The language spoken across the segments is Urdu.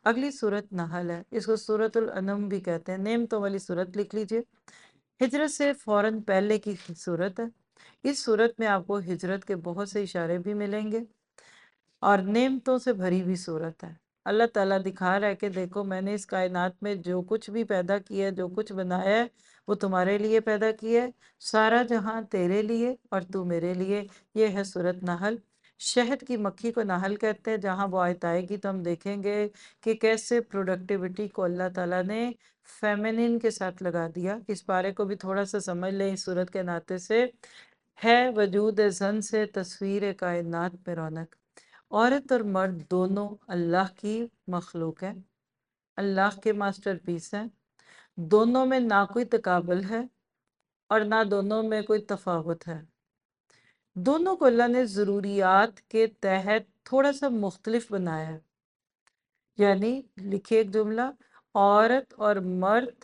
اگلی صورت نحل ہے، اس کو سورۃ الانم بھی کہتے ہیں، نعمتوں والی صورت لکھ لیجئے۔ ہجرت سے فوراً پہلے کی صورت ہے۔ اس صورت میں آپ کو ہجرت کے بہت سے اشارے بھی ملیں گے اور نعمتوں سے بھری ہوئی صورت ہے۔ اللہ تعالیٰ دکھا رہا ہے کہ دیکھو میں نے اس کائنات میں جو کچھ بھی پیدا کیا ہے، جو کچھ بنایا ہے، وہ تمہارے لیے پیدا کیا ہے، سارا جہاں تیرے لیے اور تو میرے لیے۔ یہ ہے سورۃ نحل۔ شہد کی مکھی کو نحل کہتے ہیں۔ جہاں وہ آیت آئے گی تو ہم دیکھیں گے کہ کیسے پروڈکٹیوٹی کو اللہ تعالیٰ نے فیمنن کے ساتھ لگا دیا۔ اس بارے کو بھی تھوڑا سا سمجھ لیں اس صورت کے ناطے سے۔ ہے وجود زن سے تصویر کائنات میں رونق۔ عورت اور مرد دونوں اللہ کی مخلوق ہے، اللہ کے ماسٹر پیس ہیں۔ دونوں میں نہ کوئی تقابل ہے اور نہ دونوں میں کوئی تفاوت ہے۔ دونوں کو اللہ نے ضروریات کے تحت تھوڑا سا مختلف بنایا ہے۔ یعنی لکھے ایک جملہ، عورت اور مرد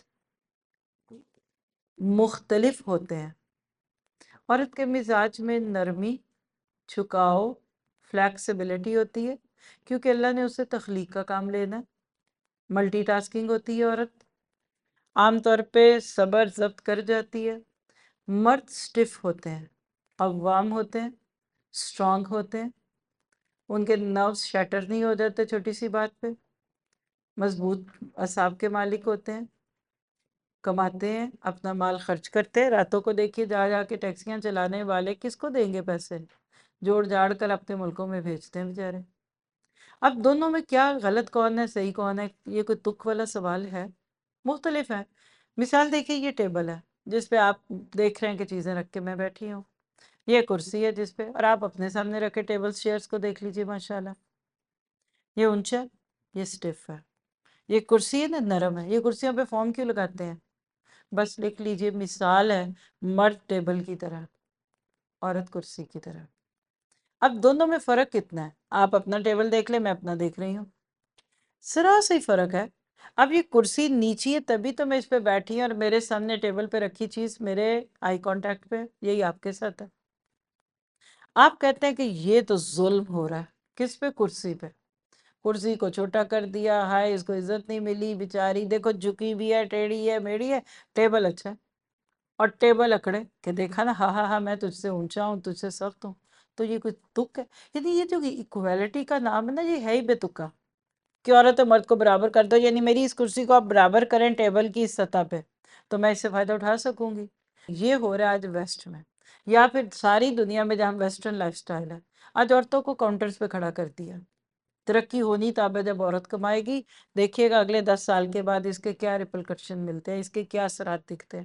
مختلف ہوتے ہیں۔ عورت کے مزاج میں نرمی، جھکاؤ، فلیکسیبلٹی ہوتی ہے، کیونکہ اللہ نے اسے تخلیق کا کام لینا ہے۔ ملٹی ٹاسکنگ ہوتی ہے عورت، عام طور پہ صبر ضبط کر جاتی ہے۔ مرد سٹف ہوتے ہیں، عوام ہوتے ہیں، سٹرونگ ہوتے ہیں، ان کے نروز شیٹر نہیں ہو جاتے چھوٹی سی بات پہ، مضبوط اعصاب کے مالک ہوتے ہیں، کماتے ہیں، اپنا مال خرچ کرتے ہیں۔ راتوں کو دیکھیے جا جا کے ٹیکسیاں چلانے والے کس کو دیں گے پیسے؟ جوڑ جاڑ کر اپنے ملکوں میں بھیجتے ہیں بیچارے۔ اب دونوں میں کیا غلط کون ہے صحیح کون ہے، یہ کوئی تک والا سوال ہے؟ مختلف ہے۔ مثال دیکھیے، یہ ٹیبل ہے جس پہ آپ دیکھ رہے ہیں کہ چیزیں رکھ کے میں بیٹھی ہوں، یہ کرسی ہے جس پہ، اور آپ اپنے سامنے رکھے ٹیبل چیئرز کو دیکھ لیجئے ماشاءاللہ، یہ اونچا، یہ سٹف ہے۔ یہ کرسی ہے نا نرم ہے، یہ کرسیوں پہ فارم کیوں لگاتے ہیں؟ بس لکھ لیجئے، مثال ہے مرد ٹیبل کی طرح، عورت کرسی کی طرح۔ اب دونوں میں فرق کتنا ہے؟ آپ اپنا ٹیبل دیکھ لیں، میں اپنا دیکھ رہی ہوں، ذرا سا ہی فرق ہے۔ اب یہ کرسی نیچی ہے تبھی تو میں اس پہ بیٹھی ہوں، اور میرے سامنے ٹیبل پہ رکھی چیز میرے آئی کانٹیکٹ پہ، یہی آپ کے ساتھ ہے۔ آپ کہتے ہیں کہ یہ تو ظلم ہو رہا ہے، کس پہ؟ کرسی پہ۔ کرسی کو چھوٹا کر دیا، ہائے اس کو عزت نہیں ملی، بیچاری دیکھو جھکی بھی ہے، ٹیڑھی ہے، میڑھی ہے۔ ٹیبل اچھا ہے، اور ٹیبل اکڑے کہ دیکھا نا، ہاں ہاں ہاں میں تجھ سے اونچا ہوں، تجھ سے سخت ہوں۔ تو یہ کوئی تک ہے؟ یعنی یہ جو ایکویلٹی کا نام ہے نا، یہ ہے ہی بے تکا کہ عورت و مرد کو برابر کر دو، یعنی میری اس کرسی کو آپ برابر کریں ٹیبل کی اس سطح پہ تو میں اس سے فائدہ اٹھا سکوں گی۔ یہ ہو رہا ہے آج ویسٹ میں، یا پھر ساری دنیا میں جہاں ویسٹرن لائف سٹائل ہے، آج عورتوں کو کاؤنٹرز پہ کھڑا کر دیا۔ ترقی ہونی تاب ہے جب عورت کمائے گی، دیکھیے گا اگلے 10 سال کے بعد اس کے کیا ریپرکشن ملتے ہیں، اس کے کیا اثرات دکھتے ہیں۔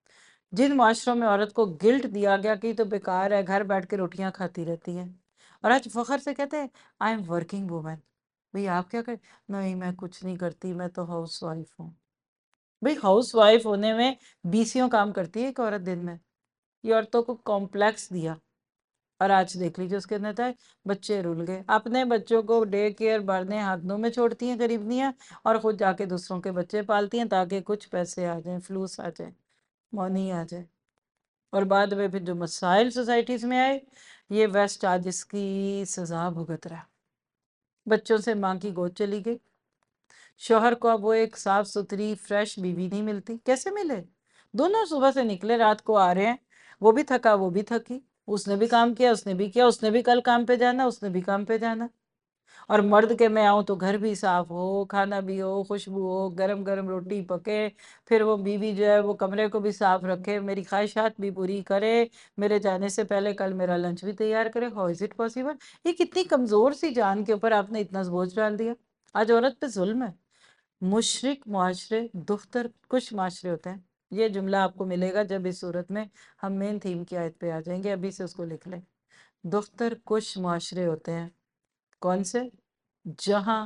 جن معاشروں میں عورت کو گلٹ دیا گیا کہ یہ تو بیکار ہے، گھر بیٹھ کے روٹیاں کھاتی رہتی ہیں، اور آج فخر سے کہتے ہیں آئی ایم ورکنگ وومن۔ بھئی آپ کیا کریں؟ نہیں میں کچھ نہیں کرتی، میں تو ہاؤس وائف ہوں۔ بھئی ہاؤس وائف ہونے میں 20 کام کرتی ہے ایک عورت دن میں؟ یہ عورتوں کو کمپلیکس دیا، اور آج دیکھ لیجیے اس کے نتائج، بچے رول گئے۔ اپنے بچوں کو ڈے کیئر بھرنے ہاتھوں میں چھوڑتی ہیں غریبنیاں، اور خود جا کے دوسروں کے بچے پالتی ہیں تاکہ کچھ پیسے آ جائیں، فلوس آ جائیں، مونی آ جائے۔ اور بعد میں پھر جو مسائل سوسائٹیز میں آئے، یہ ویسٹ آج اس کی سزا بھگت رہا۔ بچوں سے ماں کی گود چلی گئی، شوہر کو اب وہ ایک صاف ستھری فریش بیوی نہیں ملتی۔ کیسے ملے؟ دونوں صبح سے نکلے، رات کو آ رہے ہیں، وہ بھی تھکا وہ بھی تھکی، اس نے بھی کام کیا اس نے بھی کیا، اس نے بھی کل کام پہ جانا اس نے بھی کام پہ جانا۔ اور مرد کے میں آؤں تو گھر بھی صاف ہو، کھانا بھی ہو، خوشبو ہو، گرم گرم روٹی پکے، پھر وہ بیوی جو ہے وہ کمرے کو بھی صاف رکھے، میری خواہشات بھی پوری کرے، میرے جانے سے پہلے کل میرا لنچ بھی تیار کرے۔ How is it possible? یہ کتنی کمزور سی جان کے اوپر آپ نے اتنا بوجھ ڈال دیا۔ آج عورت پہ ظلم ہے۔ مشرق معاشرے دختر کش معاشرے ہوتے ہیں، یہ جملہ آپ کو ملے گا جب اس صورت میں ہم مین تھیم کی آیت پہ آ جائیں گے، ابھی سے اس کو لکھ لیں۔ دختر کش معاشرے ہوتے ہیں، کون سے؟ جہاں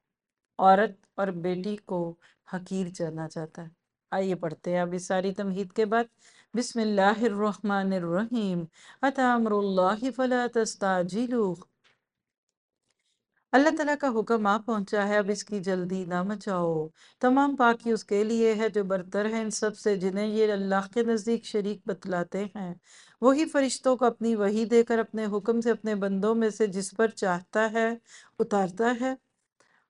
عورت اور بیٹی کو حقیر جانا چاہتا ہے۔ آئیے پڑھتے ہیں اب اس ساری تمہید کے بعد۔ بسم اللہ الرحمن الرحیم، اتی امر اللہ فلا تستعجلوہ۔ اللہ تعالیٰ کا حکم آ پہنچا ہے، اب اس کی جلدی نہ مچاؤ۔ تمام پاکی اس کے لیے ہے جو برتر ہے ان سب سے جنہیں یہ اللہ کے نزدیک شریک بتلاتے ہیں۔ وہی فرشتوں کو اپنی وحی دے کر اپنے حکم سے اپنے بندوں میں سے جس پر چاہتا ہے اتارتا ہے،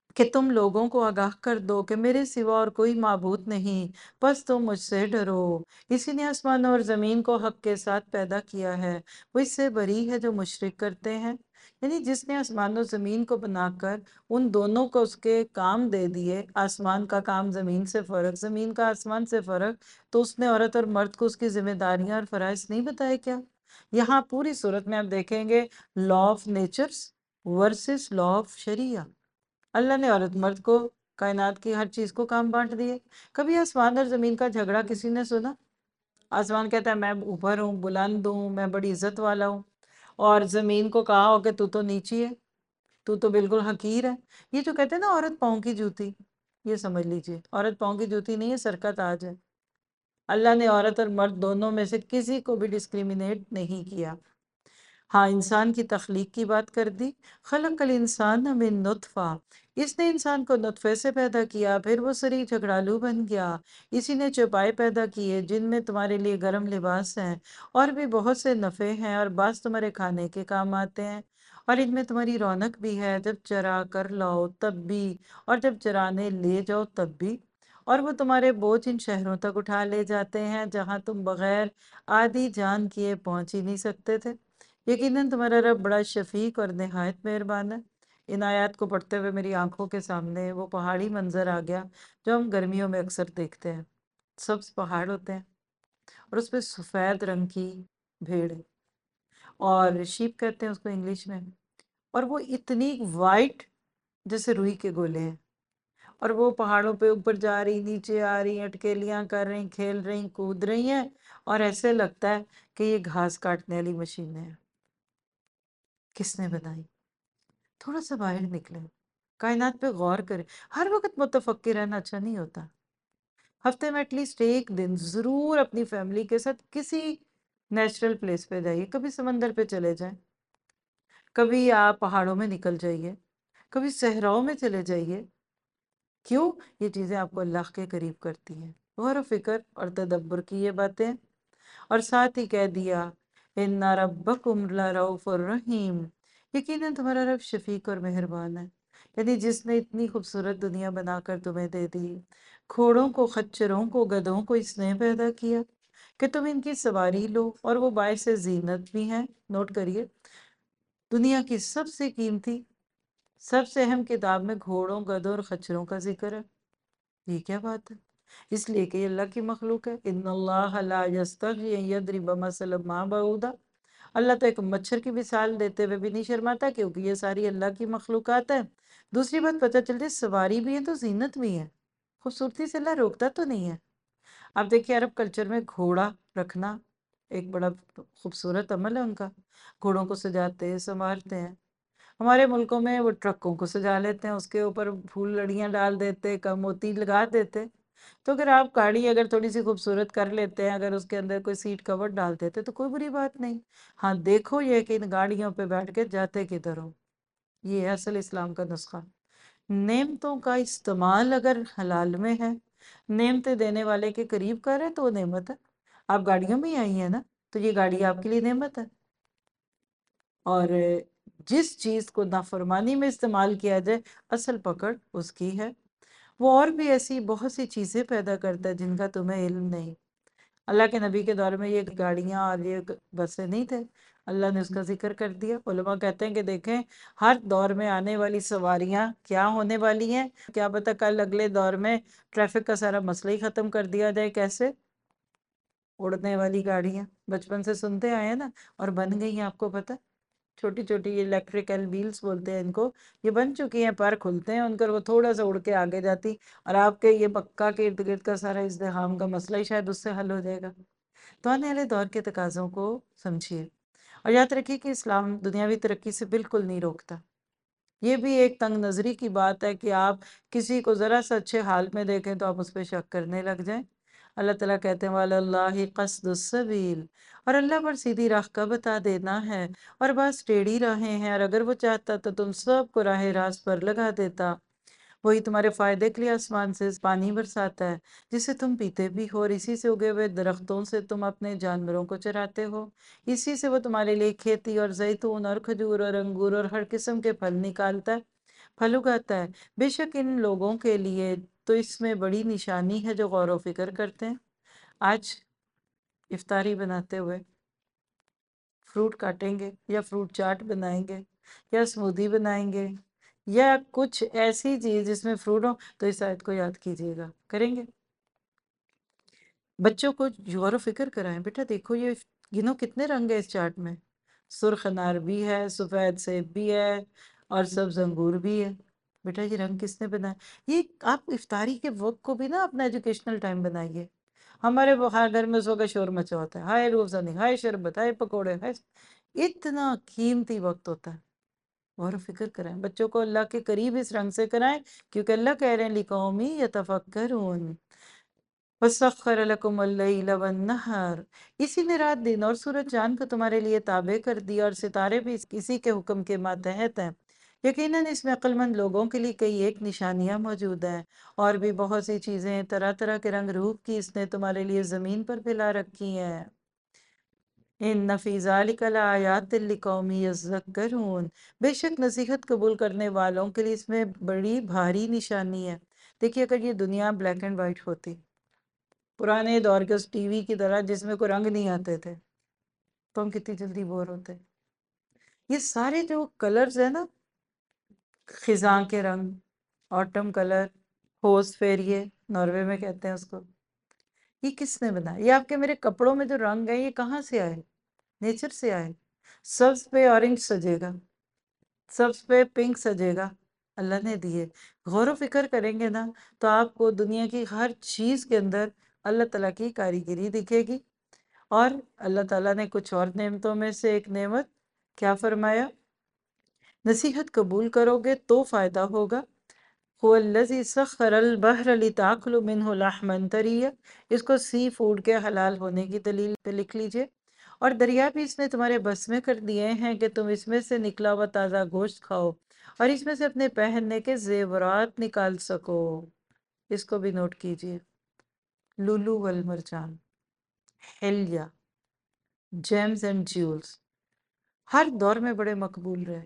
کہ تم لوگوں کو آگاہ کر دو کہ میرے سوا اور کوئی معبود نہیں، بس تم مجھ سے ڈرو۔ اسی نے آسمانوں اور زمین کو حق کے ساتھ پیدا کیا ہے، وہ اس سے بری ہے جو مشرک کرتے ہیں۔ یعنی جس نے آسمان و زمین کو بنا کر ان دونوں کو اس کے کام دے دیے، آسمان کا کام زمین سے فرق، زمین کا آسمان سے فرق، تو اس نے عورت اور مرد کو اس کی ذمہ داریاں اور فرائض نہیں بتائے کیا؟ یہاں پوری صورت میں آپ دیکھیں گے law of natures versus law of شریعہ۔ اللہ نے عورت مرد کو کائنات کی ہر چیز کو کام بانٹ دیے۔ کبھی آسمان اور زمین کا جھگڑا کسی نے سنا؟ آسمان کہتا ہے میں اوپر ہوں، بلند ہوں، میں بڑی عزت والا ہوں، اور زمین کو کہا ہو کہ تو نیچی ہے، تو بالکل حقیر ہے۔ یہ جو کہتے ہیں نا عورت پاؤں کی جوتی، یہ سمجھ لیجئے عورت پاؤں کی جوتی نہیں ہے، سر کا تاج ہے۔ اللہ نے عورت اور مرد دونوں میں سے کسی کو بھی ڈسکریمنیٹ نہیں کیا۔ ہاں، انسان کی تخلیق کی بات کر دی۔ خلق الانسان من نطفہ، اس نے انسان کو نطفے سے پیدا کیا، پھر وہ سری جھگڑالو بن گیا۔ اسی نے چوپائے پیدا کیے جن میں تمہارے لیے گرم لباس ہیں، اور بھی بہت سے نفع ہیں، اور بعض تمہارے کھانے کے کام آتے ہیں، اور ان میں تمہاری رونق بھی ہے، جب چرا کر لاؤ تب بھی، اور جب چرانے لے جاؤ تب بھی، اور وہ تمہارے بوجھ ان شہروں تک اٹھا لے جاتے ہیں جہاں تم بغیر آدھی جان کیے پہنچ ہی نہیں سکتے تھے۔ یقیناً تمہارا رب بڑا شفیق اور نہایت مہربان ہے۔ ان آیات کو پڑھتے ہوئے میری آنکھوں کے سامنے وہ پہاڑی منظر آ گیا جو ہم گرمیوں میں اکثر دیکھتے ہیں۔ سبز پہاڑ ہوتے ہیں اور اس پہ سفید رنگ کی بھیڑ ہے، اور شیپ کہتے ہیں اس کو انگلش میں، اور وہ اتنی وائٹ جیسے روئی کے گولے ہیں، اور وہ پہاڑوں پہ اوپر جا رہی، نیچے آ رہی، اٹکیلیاں کر رہی، کھیل رہی، کود رہی ہیں، اور ایسے لگتا ہے کہ یہ گھاس کاٹنے والی مشینیں ہیں۔ کس نے بنائی؟ تھوڑا سا باہر نکلے، کائنات پہ غور کرے۔ ہر وقت متفکر رہنا اچھا نہیں ہوتا۔ ہفتے میں ایٹ لیسٹ ایک دن ضرور اپنی فیملی کے ساتھ کسی نیچرل پلیس پہ جائیے، کبھی سمندر پہ چلے جائیں، کبھی آپ پہاڑوں میں نکل جائیے، کبھی صحراؤں میں چلے جائیے۔ کیوں؟ یہ چیزیں آپ کو اللہ کے قریب کرتی ہیں۔ غور و فکر اور تدبر کی یہ باتیں، اور ساتھ ہی کہہ دیا اِنَّ رَبَّكُمْ لَرَؤُوفٌ الرَّحِيمٌ، یقیناً تمہارا رب شفیق اور مہربان ہے۔ یعنی جس نے اتنی خوبصورت دنیا بنا کر تمہیں دے دی، گھوڑوں کو، خچروں کو، گدھوں کو اس نے پیدا کیا کہ تم ان کی سواری لو، اور وہ باعث زینت بھی ہیں۔ نوٹ کریے، دنیا کی سب سے قیمتی، سب سے اہم کتاب میں گھوڑوں، گدھوں اور خچروں کا ذکر ہے۔ یہ کیا بات ہے؟ اس لیے کہ یہ اللہ کی مخلوق ہے۔ ان اللہ لا یستحی ان یضرب مثلا ما بعوضہ، اللہ تو ایک مچھر کی مثال دیتے ہوئے بھی نہیں شرماتا، کیونکہ یہ ساری اللہ کی مخلوقات ہیں۔ دوسری بات پتہ چلتی ہے سواری بھی ہے تو زینت بھی ہے، خوبصورتی سے اللہ روکتا تو نہیں ہے۔ آپ دیکھیے عرب کلچر میں گھوڑا رکھنا ایک بڑا خوبصورت عمل ہے ان کا، گھوڑوں کو سجاتے ہیں، سنوارتے ہیں۔ ہمارے ملکوں میں وہ ٹرکوں کو سجا لیتے ہیں، اس کے اوپر پھول لڑیاں ڈال دیتے، موتی لگا دیتے۔ تو اگر آپ گاڑی اگر تھوڑی سی خوبصورت کر لیتے ہیں، اگر اس کے اندر کوئی سیٹ کور ڈال دیتے تو کوئی بری بات نہیں۔ ہاں، دیکھو یہ کہ ان گاڑیوں پہ بیٹھ کے جاتے کدھر ہو۔ یہ ہے اصل اسلام کا نسخہ۔ نعمتوں کا استعمال اگر حلال میں ہے، نعمتیں دینے والے کے قریب کرے تو وہ نعمت ہے۔ آپ گاڑیوں میں ہی آئی ہیں نا، تو یہ گاڑی آپ کے لیے نعمت ہے۔ اور جس چیز کو نافرمانی میں استعمال کیا جائے، اصل پکڑ اس کی ہے۔ وہ اور بھی ایسی بہت سی چیزیں پیدا کرتا ہے جن کا تمہیں علم نہیں۔ اللہ کے نبی کے دور میں یہ گاڑیاں اور یہ بسیں نہیں تھے، اللہ نے اس کا ذکر کر دیا۔ علماء کہتے ہیں کہ دیکھیں ہر دور میں آنے والی سواریاں کیا ہونے والی ہیں، کیا پتہ کل اگلے دور میں ٹریفک کا سارا مسئلہ ہی ختم کر دیا جائے۔ کیسے؟ اڑنے والی گاڑیاں بچپن سے سنتے آئے ہیں نا، اور بن گئی ہیں، آپ کو پتہ، چھوٹی چھوٹی الیکٹریکل ویلز بولتے ہیں ان کو، یہ بن چکی ہیں، پر کھلتے ہیں ان کا، وہ تھوڑا سا اڑ کے آگے جاتی، اور آپ کے یہ مکہ کے ارد گرد کا سارا ازدحام کا مسئلہ ہی شاید اس سے حل ہو جائے گا۔ تو آنے والے دور کے تقاضوں کو سمجھیے، اور یاد رکھیے کہ اسلام دنیاوی ترقی سے بالکل نہیں روکتا۔ یہ بھی ایک تنگ نظری کی بات ہے کہ آپ کسی کو ذرا سا اچھے حال میں دیکھیں تو آپ اس پہ شک کرنے لگ جائیں۔ اللہ تعالیٰ کہتے ہیں وَعَلَى اللَّهِ قَصْدُ السَّبِيلِ، اور اللہ پر سیدھی راہ کا بتا دینا ہے، اور بعض ٹیڑھی راہیں ہیں، اور اگر وہ چاہتا تو تم سب کو راہ راست پر لگا دیتا۔ وہی تمہارے فائدے کے لیے آسمان سے پانی برساتا ہے جسے تم پیتے بھی ہو، اور اسی سے اگے ہوئے درختوں سے تم اپنے جانوروں کو چراتے ہو۔ اسی سے وہ تمہارے لیے کھیتی اور زیتون اور کھجور اور انگور اور ہر قسم کے پھل نکالتا ہے۔ پھل اگاتا ہے۔ بے شک ان لوگوں کے لیے تو اس میں بڑی نشانی ہے جو غور و فکر کرتے ہیں۔ آج افطاری بناتے ہوئے فروٹ کاٹیں گے یا فروٹ چاٹ بنائیں گے یا اسمودی بنائیں گے یا کچھ ایسی چیز جس میں فروٹ ہو، تو اس آیت کو یاد کیجیے گا، کریں گے۔ بچوں کو غور و فکر کرائیں، بیٹا دیکھو یہ گنو کتنے رنگ ہے اس چاٹ میں، سرخ انار بھی ہے، سفید سیب بھی ہے اور سبز انگور بھی ہے۔ بیٹا یہ رنگ کس نے بنایا؟ یہ آپ افطاری کے وقت کو بھی نا اپنا ایجوکیشنل ٹائم بنائیے۔ ہمارے بخار گھر میں اس وقت شور مچا ہوتا ہے، ہائے روح افزانی، ہائے شربت، ہائے پکوڑے، ہائے، اتنا قیمتی وقت ہوتا ہے۔ غور و فکر کرائیں، بچوں کو اللہ کے قریب اس رنگ سے کرائیں، کیونکہ اللہ کہہ رہے ہیں لِقَوْمٍ يَتَفَكَّرُونَ وَسَخَّرَ لَكُمُ اللَّيْلَ وَالنَّهَارَ، اسی نے رات دن اور سورج چاند کو تمہارے لیے تابع کر دیا، اور ستارے بھی اسی کے حکم کے ماتحت ہیں۔ یقیناً اس میں عقل مند لوگوں کے لیے کئی ایک نشانیاں موجود ہیں، اور بھی بہت سی چیزیں طرح طرح کے رنگ روپ کی اس نے تمہارے لیے زمین پر پھیلا رکھی ہیں۔ ان فی ذالک لآیات لقوم یذکرون، بے شک نصیحت قبول کرنے والوں کے لیے اس میں بڑی بھاری نشانی ہے۔ دیکھیے اگر یہ دنیا بلیک اینڈ وائٹ ہوتی، پرانے دور کے اس ٹی وی کی طرح جس میں کوئی رنگ نہیں آتے تھے، تو ہم کتنی جلدی بور ہوتے۔ یہ سارے جو کلرز ہیں نا، خزاں کے رنگ، آٹم کلر، ہوس فیریے ناروے میں کہتے ہیں اس کو، یہ کس نے بنایا؟ یہ آپ کے میرے کپڑوں میں جو رنگ ہیں یہ کہاں سے آئے؟ نیچر سے آئے۔ سبز پہ اورنج سجے گا، سبز پہ پنک سجے گا، اللہ نے دیے۔ غور و فکر کریں گے نا تو آپ کو دنیا کی ہر چیز کے اندر اللہ تعالیٰ کی کاریگری دکھے گی۔ اور اللہ تعالیٰ نے کچھ اور نعمتوں میں سے ایک نعمت کیا فرمایا؟ نصیحت قبول کرو گے تو فائدہ ہوگا۔ هو الذی سخر البحر لتاکلوا منہ لحما طریا، اس کو سی فوڈ کے حلال ہونے کی دلیل پہ لکھ لیجئے۔ اور دریا بھی اس نے تمہارے بس میں کر دیے ہیں کہ تم اس میں سے نکلا ہوا تازہ گوشت کھاؤ، اور اس میں سے اپنے پہننے کے زیورات نکال سکو۔ اس کو بھی نوٹ کیجئے، لولو والمرجان، ہیلیا، جیمز اینڈ جیولز، ہر دور میں بڑے مقبول رہے۔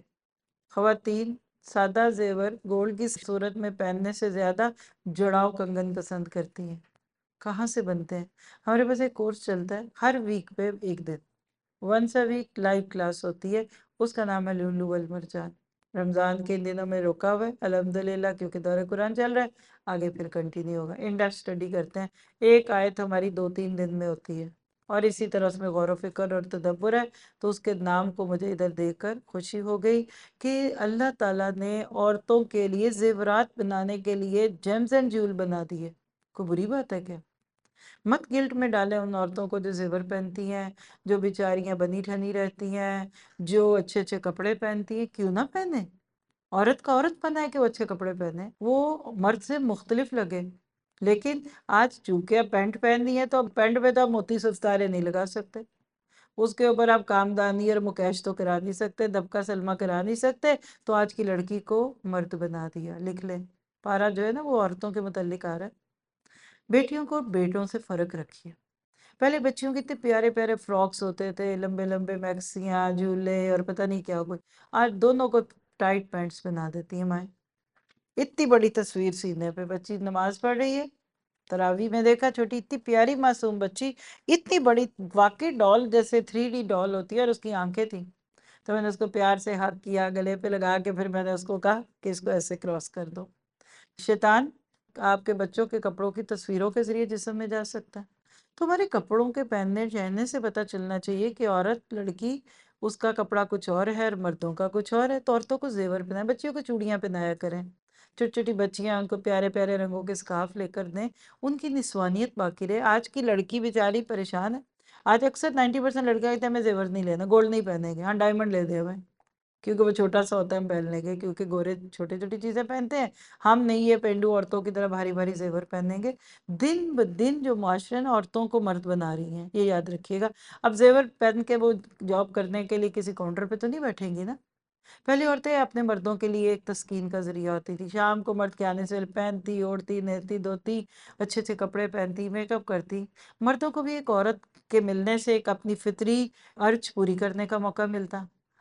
خواتین سادہ زیور گولڈ کی صورت میں پہننے سے زیادہ جڑاؤ کنگن پسند کرتی ہیں۔ کہاں سے بنتے ہیں؟ ہمارے پاس ایک کورس چلتا ہے ہر ویک پہ ایک دن، once a week live class ہوتی ہے، اس کا نام ہے لولو والمرجان۔ رمضان کے ان دنوں میں رکا ہوا ہے الحمدللہ، کیونکہ دور قرآن چل رہا ہے، آگے پھر کنٹینیو ہوگا۔ انڈیپتھ اسٹڈی کرتے ہیں، ایک آیت ہماری 2-3 دن میں ہوتی ہے، اور اسی طرح اس میں غور و فکر اور تدبر ہے۔ تو اس کے نام کو مجھے ادھر دیکھ کر خوشی ہو گئی کہ اللہ تعالیٰ نے عورتوں کے لیے زیورات بنانے کے لیے جیمز اینڈ جیول بنا دیے۔ کوئی بری بات ہے کیا؟ مت گلٹ میں ڈالیں ان عورتوں کو جو زیور پہنتی ہیں، جو بیچاریاں بنی ٹھنی رہتی ہیں، جو اچھے اچھے کپڑے پہنتی ہیں۔ کیوں نہ پہنے؟ عورت کا عورت بنا ہے کہ وہ اچھے کپڑے پہنے، وہ مرد سے مختلف لگے۔ لیکن آج چونکہ اب پینٹ پہن لی ہے تو اب پینٹ پہ تو آپ موتی ستارے نہیں لگا سکتے، اس کے اوپر آپ کامدانی اور مکیش تو کرا نہیں سکتے، دبکا سلمہ کرا نہیں سکتے، تو آج کی لڑکی کو مرد بنا دیا۔ لکھ لیں، پارا جو ہے نا وہ عورتوں کے متعلق آ رہا ہے۔ بیٹیوں کو بیٹوں سے فرق رکھیے۔ پہلے بچیوں کے اتنے پیارے پیارے فراکس ہوتے تھے، لمبے لمبے میکسیاں، جھولے اور پتہ نہیں کیا کوئی، آج دونوں کو ٹائٹ پینٹس بنا دیتی ہیں مائیں۔ اتنی بڑی تصویر سینے پہ، بچی نماز پڑھ رہی ہے، تراویح میں دیکھا چھوٹی اتنی پیاری معصوم بچی، اتنی بڑی، واقعی ڈال جیسے 3D ڈال ہوتی ہے، اور اس کی آنکھیں تھیں۔ تو میں نے اس کو پیار سے ہاتھ کیا، گلے پہ لگا کے پھر میں نے اس کو کہا کہ اس کو ایسے کراس کر دو۔ شیطان آپ کے بچوں کے کپڑوں کی تصویروں کے ذریعے جسم میں جا سکتا ہے۔ تو ہمارے کپڑوں کے پہننے چہننے سے پتہ چلنا چاہیے کہ عورت لڑکی اس کا کپڑا کچھ اور ہے اور مردوں کا کچھ اور ہے۔ تو عورتوں کو زیور پہنائیں، بچیوں کو چوڑیاں پہنایا کریں، چھوٹی چھوٹی بچیاں ان کو پیارے پیارے رنگوں کے سکارف لے کر دیں، ان کی نسوانیت باقی رہے۔ آج کی لڑکی بیچاری پریشان ہے، آج اکثر 90% لڑکیاں کہتے ہیں ہمیں زیور نہیں لینا، گولڈ نہیں پہنیں گے، ہاں ڈائمنڈ لے دے ہمیں، کیونکہ وہ چھوٹا سا ہوتا ہے ہم پہن لیں گے، کیونکہ گورے چھوٹی چھوٹی چیزیں پہنتے ہیں، ہم نہیں یہ پینڈو عورتوں کی طرح بھاری بھاری زیور پہنیں گے۔ دن بدن جو معاشرے نے عورتوں کو مرد بنا رہی ہیں، یہ یاد رکھیے گا۔ اب زیور پہن کے وہ جاب کرنے کے لیے کسی کاؤنٹر پہ تو نہیں بیٹھیں گی نا۔ پہلے عورتیں اپنے مردوں کے لیے ایک تسکین کا ذریعہ ہوتی تھی، شام کو مرد کے آنے سے پہنتی، اوڑھتی، نہتی دھوتی، اچھے اچھے کپڑے پہنتی، میک اپ کرتی۔ مردوں کو بھی ایک عورت کے ملنے سے ایک اپنی فطری ارج پوری کرنے کا موقع ملتا۔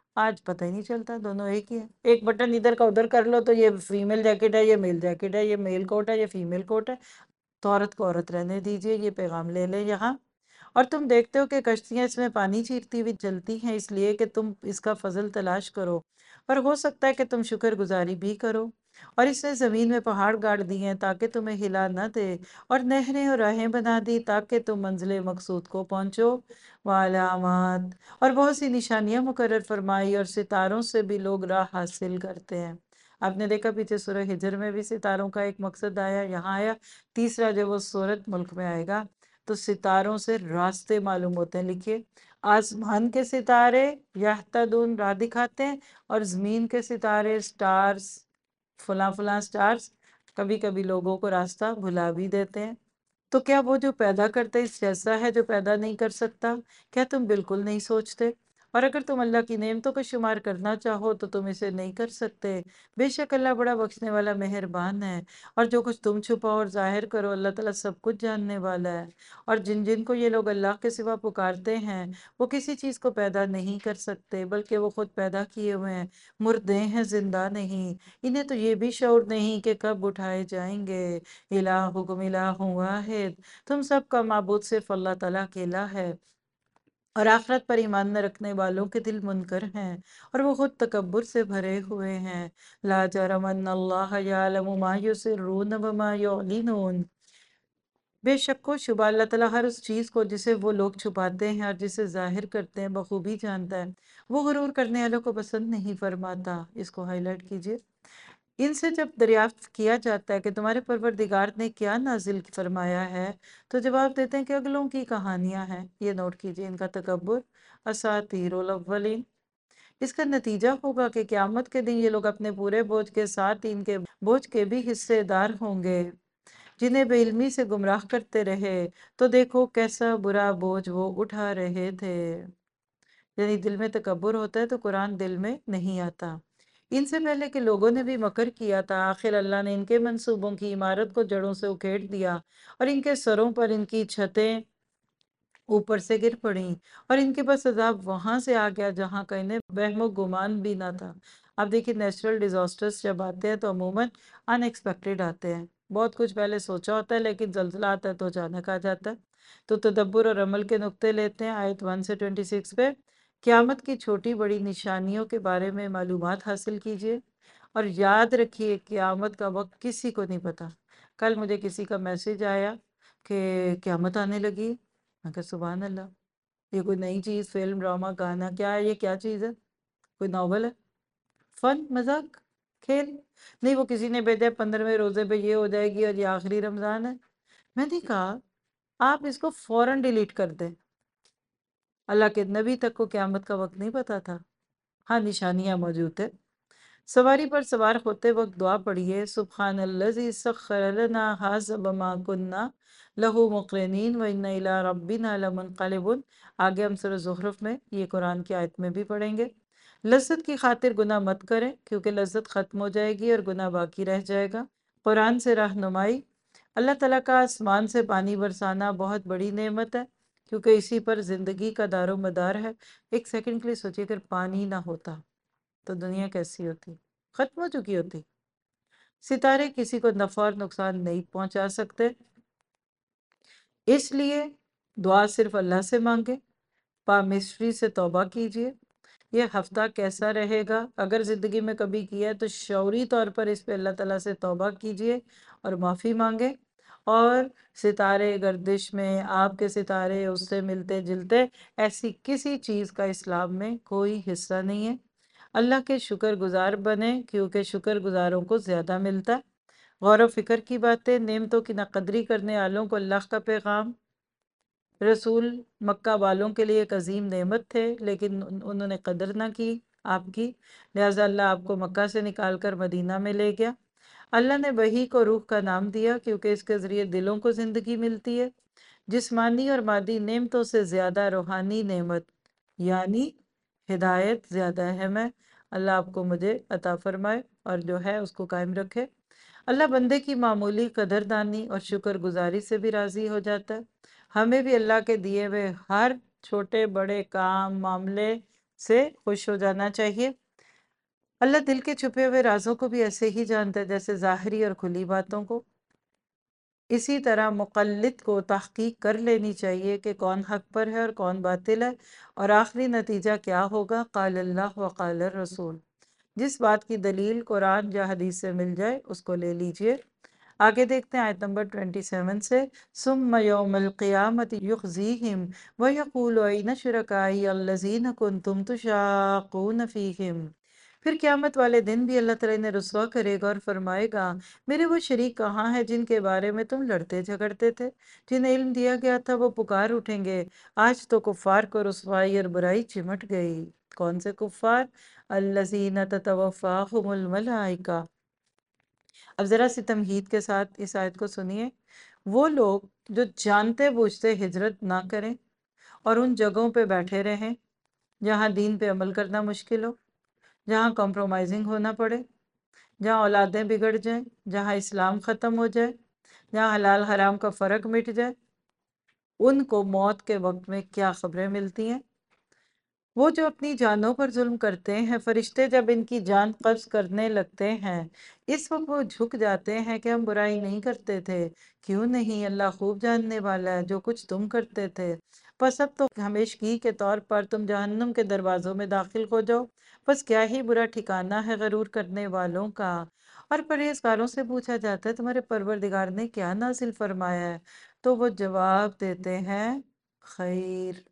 آج پتہ ہی نہیں چلتا، دونوں ایک ہی ہے، ایک بٹن ادھر کا ادھر کر لو تو یہ فیمیل جیکٹ ہے، یہ میل جیکٹ ہے، یہ میل کوٹ ہے، یہ فیمیل کوٹ ہے۔ تو عورت کو عورت رہنے دیجئے، یہ پیغام لے لیں یہاں۔ اور تم دیکھتے ہو کہ کشتیاں اس میں پانی چیرتی ہوئی چلتی ہیں، اس لیے کہ تم اس کا فضل تلاش کرو، اور ہو سکتا ہے کہ تم شکر گزاری بھی کرو۔ اور اس نے زمین میں پہاڑ گاڑ دی ہیں تاکہ تمہیں ہلا نہ دے، اور نہریں اور راہیں بنا دی تاکہ تم منزل مقصود کو پہنچو، وعلامات، اور بہت سی نشانیاں مقرر فرمائی، اور ستاروں سے بھی لوگ راہ حاصل کرتے ہیں۔ آپ نے دیکھا پیچھے سورہ ہجر میں بھی ستاروں کا ایک مقصد آیا، یہاں آیا۔ تیسرا جب وہ سورت ملک میں آئے گا تو ستاروں سے راستے معلوم ہوتے ہیں۔ لکھیے، آسمان کے ستارے یہتدون راہ دکھاتے ہیں، اور زمین کے ستارے سٹارز، فلاں فلاں سٹارز کبھی کبھی لوگوں کو راستہ بھلا بھی دیتے ہیں۔ تو کیا وہ جو پیدا کرتے اس جیسا ہے جو پیدا نہیں کر سکتا؟ کیا تم بالکل نہیں سوچتے؟ اور اگر تم اللہ کی نعمتوں کو شمار کرنا چاہو تو تم اسے نہیں کر سکتے۔ بے شک اللہ بڑا بخشنے والا مہربان ہے۔ اور جو کچھ تم چھپاؤ اور ظاہر کرو، اللہ تعالیٰ سب کچھ جاننے والا ہے۔ اور جن جن کو یہ لوگ اللہ کے سوا پکارتے ہیں، وہ کسی چیز کو پیدا نہیں کر سکتے، بلکہ وہ خود پیدا کیے ہوئے ہیں، مردے ہیں، زندہ نہیں۔ انہیں تو یہ بھی شعور نہیں کہ کب اٹھائے جائیں گے۔ الہکم الہ واحد، تم سب کا معبود صرف اللہ تعالیٰ اکیلا ہے، اور آخرت پر ایمان نہ رکھنے والوں کے دل منکر ہیں، اور وہ خود تکبر سے بھرے ہوئے ہیں۔ لا جرم ان اللہ یعلم ما یسرون وما یعلنون، بے شک و شبہ اللہ تعالیٰ ہر اس چیز کو جسے وہ لوگ چھپاتے ہیں اور جسے ظاہر کرتے ہیں بخوبی جانتا ہے۔ وہ غرور کرنے والوں کو پسند نہیں فرماتا۔ اس کو ہائی لائٹ کیجئے۔ ان سے جب دریافت کیا جاتا ہے کہ تمہارے پروردگار نے کیا نازل فرمایا ہے، تو جواب دیتے ہیں کہ اگلوں کی کہانیاں ہیں۔ یہ نوٹ کیجئے ان کا تکبر، اساطیر الاولین۔ اس کا نتیجہ ہوگا کہ قیامت کے دن یہ لوگ اپنے پورے بوجھ کے ساتھ ان کے بوجھ کے بھی حصے دار ہوں گے، جنہیں بے علمی سے گمراہ کرتے رہے، تو دیکھو کیسا برا بوجھ وہ اٹھا رہے تھے۔ یعنی دل میں تکبر ہوتا ہے تو قرآن دل میں نہیں آتا۔ ان سے پہلے کے لوگوں نے بھی مکر کیا تھا، آخر اللہ نے ان کے منصوبوں کی عمارت کو جڑوں سے اکھیڑ دیا، اور ان کے سروں پر ان کی چھتیں اوپر سے گر پڑیں، اور ان کے پاس عذاب وہاں سے آ گیا جہاں کا انہیں وہم و گمان بھی نہ تھا۔ اب دیکھیں نیچرل ڈیزاسٹرز جب آتے ہیں تو عموماً ان ایکسپیکٹڈ آتے ہیں، بہت کچھ پہلے سوچا ہوتا ہے لیکن زلزلہ آتا ہے تو اچانک آ جاتا ہے۔ تو تدبر اور عمل کے نقطے لیتے ہیں آیت 1 سے 26 پہ۔ قیامت کی چھوٹی بڑی نشانیوں کے بارے میں معلومات حاصل کیجئے، اور یاد رکھیے قیامت کا وقت کسی کو نہیں پتا۔ کل مجھے کسی کا میسج آیا کہ قیامت آنے لگی، میں کہا سبحان اللہ، یہ کوئی نئی چیز، فلم، ڈرامہ، گانا، کیا ہے یہ؟ کیا چیز ہے؟ کوئی ناول ہے؟ فن، مذاق، کھیل؟ نہیں، وہ کسی نے بھیجا 15ویں روزے پہ یہ ہو جائے گی اور یہ آخری رمضان ہے۔ میں نے کہا آپ اس کو فوراً ڈیلیٹ کر دیں۔ اللہ کے نبی تک کو قیامت کا وقت نہیں پتا تھا۔ ہاں، نشانیاں موجود ہے۔ سواری پر سوار ہوتے وقت دعا پڑھیے، سبحان الذی سخر لنا ھذا وما کنا لہ مقرنین وإنا الی ربنا لمنقلبون۔ آگے ہم سورہ زخرف میں یہ قرآن کی آیت میں بھی پڑھیں گے۔ لذت کی خاطر گناہ مت کریں، کیونکہ لذت ختم ہو جائے گی اور گناہ باقی رہ جائے گا۔ قرآن سے رہنمائی، اللہ تعالیٰ کا آسمان سے پانی برسانا بہت بڑی نعمت ہے، کیونکہ اسی پر زندگی کا دار و مدار ہے۔ ایک سیکنڈ کے لیے سوچیے اگر پانی نہ ہوتا تو دنیا کیسی ہوتی؟ ختم ہو چکی ہوتی۔ ستارے کسی کو نفع اور نقصان نہیں پہنچا سکتے، اس لیے دعا صرف اللہ سے مانگے، پامسٹری سے توبہ کیجئے۔ یہ ہفتہ کیسا رہے گا؟ اگر زندگی میں کبھی کیا ہے تو شعوری طور پر اس پہ اللہ تعالیٰ سے توبہ کیجئے اور معافی مانگے۔ اور ستارے گردش میں، آپ کے ستارے اس سے ملتے جلتے، ایسی کسی چیز کا اسلام میں کوئی حصہ نہیں ہے۔ اللہ کے شکر گزار بنیں، کیونکہ شکر گزاروں کو زیادہ ملتا ہے۔ غور و فکر کی باتیں، نعمتوں کی ناقدری کرنے والوں کو اللہ کا پیغام۔ رسول مکہ والوں کے لیے ایک عظیم نعمت تھے، لیکن انہوں نے قدر نہ کی آپ کی، لہٰذا اللہ آپ کو مکہ سے نکال کر مدینہ میں لے گیا۔ اللہ نے وحی کو روح کا نام دیا کیونکہ اس کے ذریعے دلوں کو زندگی ملتی ہے۔ جسمانی اور مادی نعمتوں سے زیادہ روحانی نعمت یعنی ہدایت زیادہ اہم ہے۔ اللہ آپ کو مجھے عطا فرمائے اور جو ہے اس کو قائم رکھے۔ اللہ بندے کی معمولی قدردانی اور شکر گزاری سے بھی راضی ہو جاتا ہے۔ ہمیں بھی اللہ کے دیے ہوئے ہر چھوٹے بڑے کام، معاملے سے خوش ہو جانا چاہیے۔ اللہ دل کے چھپے ہوئے رازوں کو بھی ایسے ہی جانتا ہے جیسے ظاہری اور کھلی باتوں کو۔ اسی طرح مقلد کو تحقیق کر لینی چاہیے کہ کون حق پر ہے اور کون باطل ہے، اور آخری نتیجہ کیا ہوگا، قال اللہ و قال الرسول۔ جس بات کی دلیل قرآن یا حدیث سے مل جائے اس کو لے لیجئے۔ آگے دیکھتے ہیں آیت نمبر 27 سے، ثم یوم القیامت یخزیہم ویقول این شرکائی الذین کنتم تشاقون فیہم۔ پھر قیامت والے دن بھی اللہ تعالیٰ نے رسوا کرے گا اور فرمائے گا، میرے وہ شریک کہاں ہیں جن کے بارے میں تم لڑتے جھگڑتے تھے، جنہیں علم دیا گیا تھا وہ پکار اٹھیں گے۔ آج تو کفار کو رسوائی اور برائی چمٹ گئی۔ کون سے کفار؟ الذین تتوفاہم الملائکہ۔ اب ذرا سی تمہید کے ساتھ اس آیت کو سنیے۔ وہ لوگ جو جانتے بوجھتے ہجرت نہ کریں اور ان جگہوں پہ بیٹھے رہیں جہاں دین پہ عمل کرنا مشکل ہو، جہاں کمپرومائزنگ ہونا پڑے، جہاں اولادیں بگڑ جائیں، جہاں اسلام ختم ہو جائے، جہاں حلال حرام کا فرق مٹ جائے، ان کو موت کے وقت میں کیا خبریں ملتی ہیں؟ وہ جو اپنی جانوں پر ظلم کرتے ہیں، فرشتے جب ان کی جان قبض کرنے لگتے ہیں، اس وقت وہ جھک جاتے ہیں کہ ہم برائی نہیں کرتے تھے۔ کیوں نہیں؟ اللہ خوب جاننے والا ہے جو کچھ تم کرتے تھے۔ پس اب تو ہمیشگی کے طور پر تم جہنم کے دروازوں میں داخل ہو جاؤ۔ بس کیا ہی برا ٹھکانہ ہے غرور کرنے والوں کا۔ اور پرہیزگاروں سے پوچھا جاتا ہے تمہارے پروردگار نے کیا نازل فرمایا ہے؟ تو وہ جواب دیتے ہیں، خیر،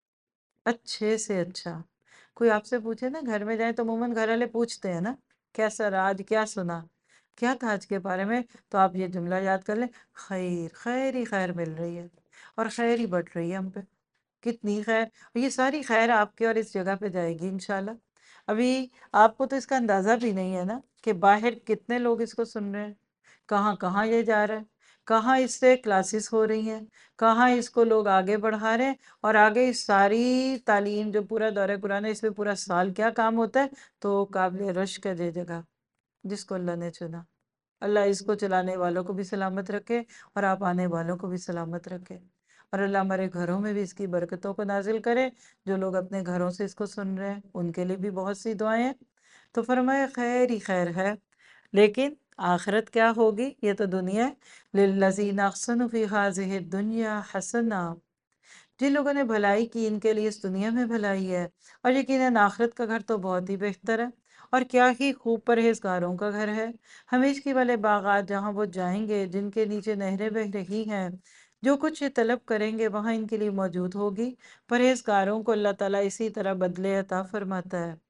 اچھے سے اچھا۔ کوئی آپ سے پوچھے نا گھر میں جائیں تو عموماً گھر والے پوچھتے ہیں نا، کیسا رہا آج، کیا سنا، کیا تھا آج کے بارے میں؟ تو آپ یہ جملہ یاد کر لیں، خیر، خیر ہی خیر مل رہی ہے اور خیر ہی بٹ رہی ہے ہم پہ۔ کتنی خیر، اور یہ ساری خیر آپ کے اور اس جگہ پہ جائے گی انشاءاللہ۔ ابھی آپ کو تو اس کا اندازہ بھی نہیں ہے نا کہ باہر کتنے لوگ اس کو سن رہے ہیں، کہاں کہاں یہ جا رہا ہے، کہاں اس سے کلاسز ہو رہی ہیں، کہاں اس کو لوگ آگے بڑھا رہے ہیں، اور آگے اس ساری تعلیم جو پورا دورہ قرآن ہے اس میں پورا سال کیا کام ہوتا ہے۔ تو قابل رشک ہے یہ جگہ جس کو اللہ نے چنا۔ اللہ اس کو چلانے والوں کو بھی سلامت رکھے اور آپ آنے والوں کو بھی سلامت رکھے، اور اللہ ہمارے گھروں میں بھی اس کی برکتوں کو نازل کرے۔ جو لوگ اپنے گھروں سے اس کو سن رہے ہیں ان کے لیے بھی بہت سی دعائیں ہیں۔ تو فرمایا خیر ہی خیر ہے، لیکن آخرت کیا ہوگی؟ یہ تو دنیا ہے۔ للذین احسنوا فی ہذہ الدنیا حسنہ۔ جن لوگوں نے بھلائی کی ان کے لیے اس دنیا میں بھلائی ہے، اور یقیناً آخرت کا گھر تو بہت ہی بہتر ہے، اور کیا ہی خوب پرہیزگاروں کا گھر ہے۔ ہمیشگی والے باغات جہاں وہ جائیں گے، جن کے نیچے نہریں بہہ رہی ہیں، جو کچھ یہ طلب کریں گے وہاں ان کے لیے موجود ہوگی۔ پرہیزگاروں کو اللہ تعالیٰ اسی طرح بدلے عطا فرماتا ہے۔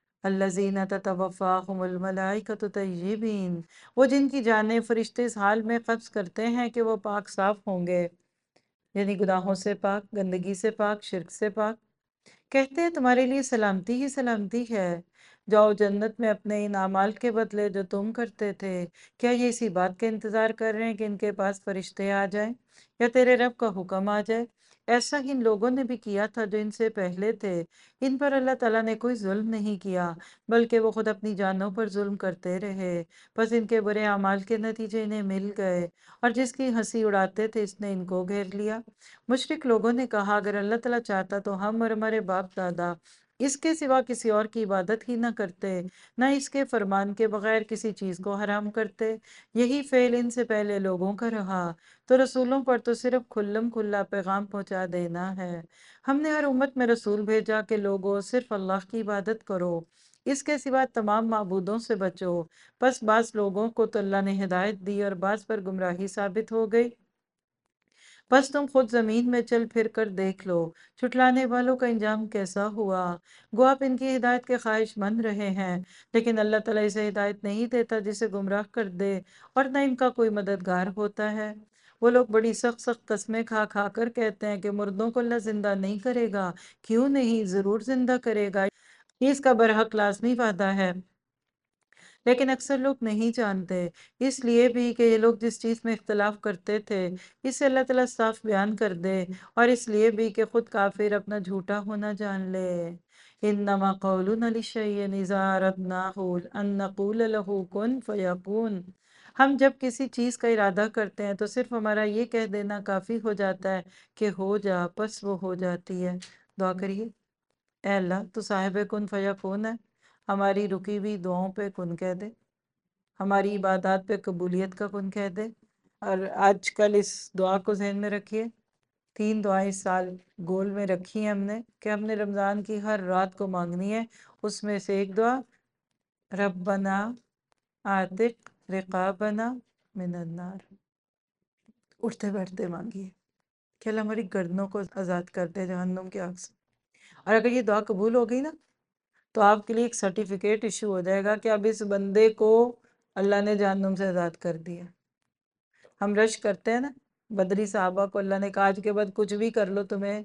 الذین تتوفاہم الملائکۃ طیبین۔ وہ جن کی جانیں فرشتے اس حال میں قبض کرتے ہیں کہ وہ پاک صاف ہوں گے، یعنی گناہوں سے پاک، گندگی سے پاک، شرک سے پاک۔ کہتے ہیں تمہارے لیے سلامتی ہی سلامتی ہے، جاؤ جنت میں اپنے ان اعمال کے بدلے جو تم کرتے تھے۔ کیا یہ اسی بات کا انتظار کر رہے ہیں کہ ان کے پاس فرشتے آ جائیں یا تیرے رب کا حکم آ جائے؟ ایسا ہی ان لوگوں نے بھی کیا تھا جو ان سے پہلے تھے۔ ان پر اللہ تعالیٰ نے کوئی ظلم نہیں کیا، بلکہ وہ خود اپنی جانوں پر ظلم کرتے رہے، بس ان کے برے اعمال کے نتیجے انہیں مل گئے، اور جس کی ہنسی اڑاتے تھے اس نے ان کو گھیر لیا۔ مشرک لوگوں نے کہا اگر اللہ تعالیٰ چاہتا تو ہم اور ہمارے باپ دادا اس کے سوا کسی اور کی عبادت ہی نہ کرتے، نہ اس کے فرمان کے بغیر کسی چیز کو حرام کرتے۔ یہی فعل ان سے پہلے لوگوں کا رہا، تو رسولوں پر تو صرف کھلم کھلا پیغام پہنچا دینا ہے۔ ہم نے ہر امت میں رسول بھیجا کہ لوگوں صرف اللہ کی عبادت کرو، اس کے سوا تمام معبودوں سے بچو۔ بس بعض لوگوں کو تو اللہ نے ہدایت دی اور بعض پر گمراہی ثابت ہو گئی۔ بس تم خود زمین میں چل پھر کر دیکھ لو چھٹلانے والوں کا انجام کیسا ہوا۔ گو آپ ان کی ہدایت کے خواہش مند رہے ہیں، لیکن اللہ تعالیٰ اسے ہدایت نہیں دیتا جسے گمراہ کر دے، اور نہ ان کا کوئی مددگار ہوتا ہے۔ وہ لوگ بڑی سخت سخت قسمیں کھا کھا کر کہتے ہیں کہ مردوں کو اللہ زندہ نہیں کرے گا۔ کیوں نہیں، ضرور زندہ کرے گا، یہ اس کا برحق لازمی وعدہ ہے۔ لیکن اکثر لوگ نہیں جانتے، اس لیے بھی کہ یہ لوگ جس چیز میں اختلاف کرتے تھے اسے اللہ تعالیٰ صاف بیان کر دے، اور اس لیے بھی کہ خود کافر اپنا جھوٹا ہونا جان لے۔ انما قولنا لشیء اذا اردناہ ان نقول له کن فیکون۔ ہم جب کسی چیز کا ارادہ کرتے ہیں تو صرف ہمارا یہ کہہ دینا کافی ہو جاتا ہے کہ ہو جا، پس وہ ہو جاتی ہے۔ دعا کریے۔ اے اللہ تو صاحب کن فیکون ہے، ہماری رکی ہوئی دعاؤں پہ کن کہہ دے، ہماری عبادات پہ قبولیت کا کن کہہ دے۔ اور آج کل اس دعا کو ذہن میں رکھیے، 3 دعائیں اس سال گول میں رکھی ہیں ہم نے کہ ہم نے رمضان کی ہر رات کو مانگنی ہے۔ اس میں سے ایک دعا ربنا آتق رقابنا من النار، اٹھتے بیٹھتے مانگیے کہ اللہ ہماری گردنوں کو آزاد کر دے جہنم کی آگ سے۔ اور اگر یہ دعا قبول ہو گئی نا تو آپ کے لیے ایک سرٹیفکیٹ ایشو ہو جائے گا کہ اب اس بندے کو اللہ نے جہنم سے آزاد کر دیا۔ ہم رش کرتے ہیں نا بدری صحابہ کو، اللہ نے کہا آج کے بعد کچھ بھی کر لو تمہیں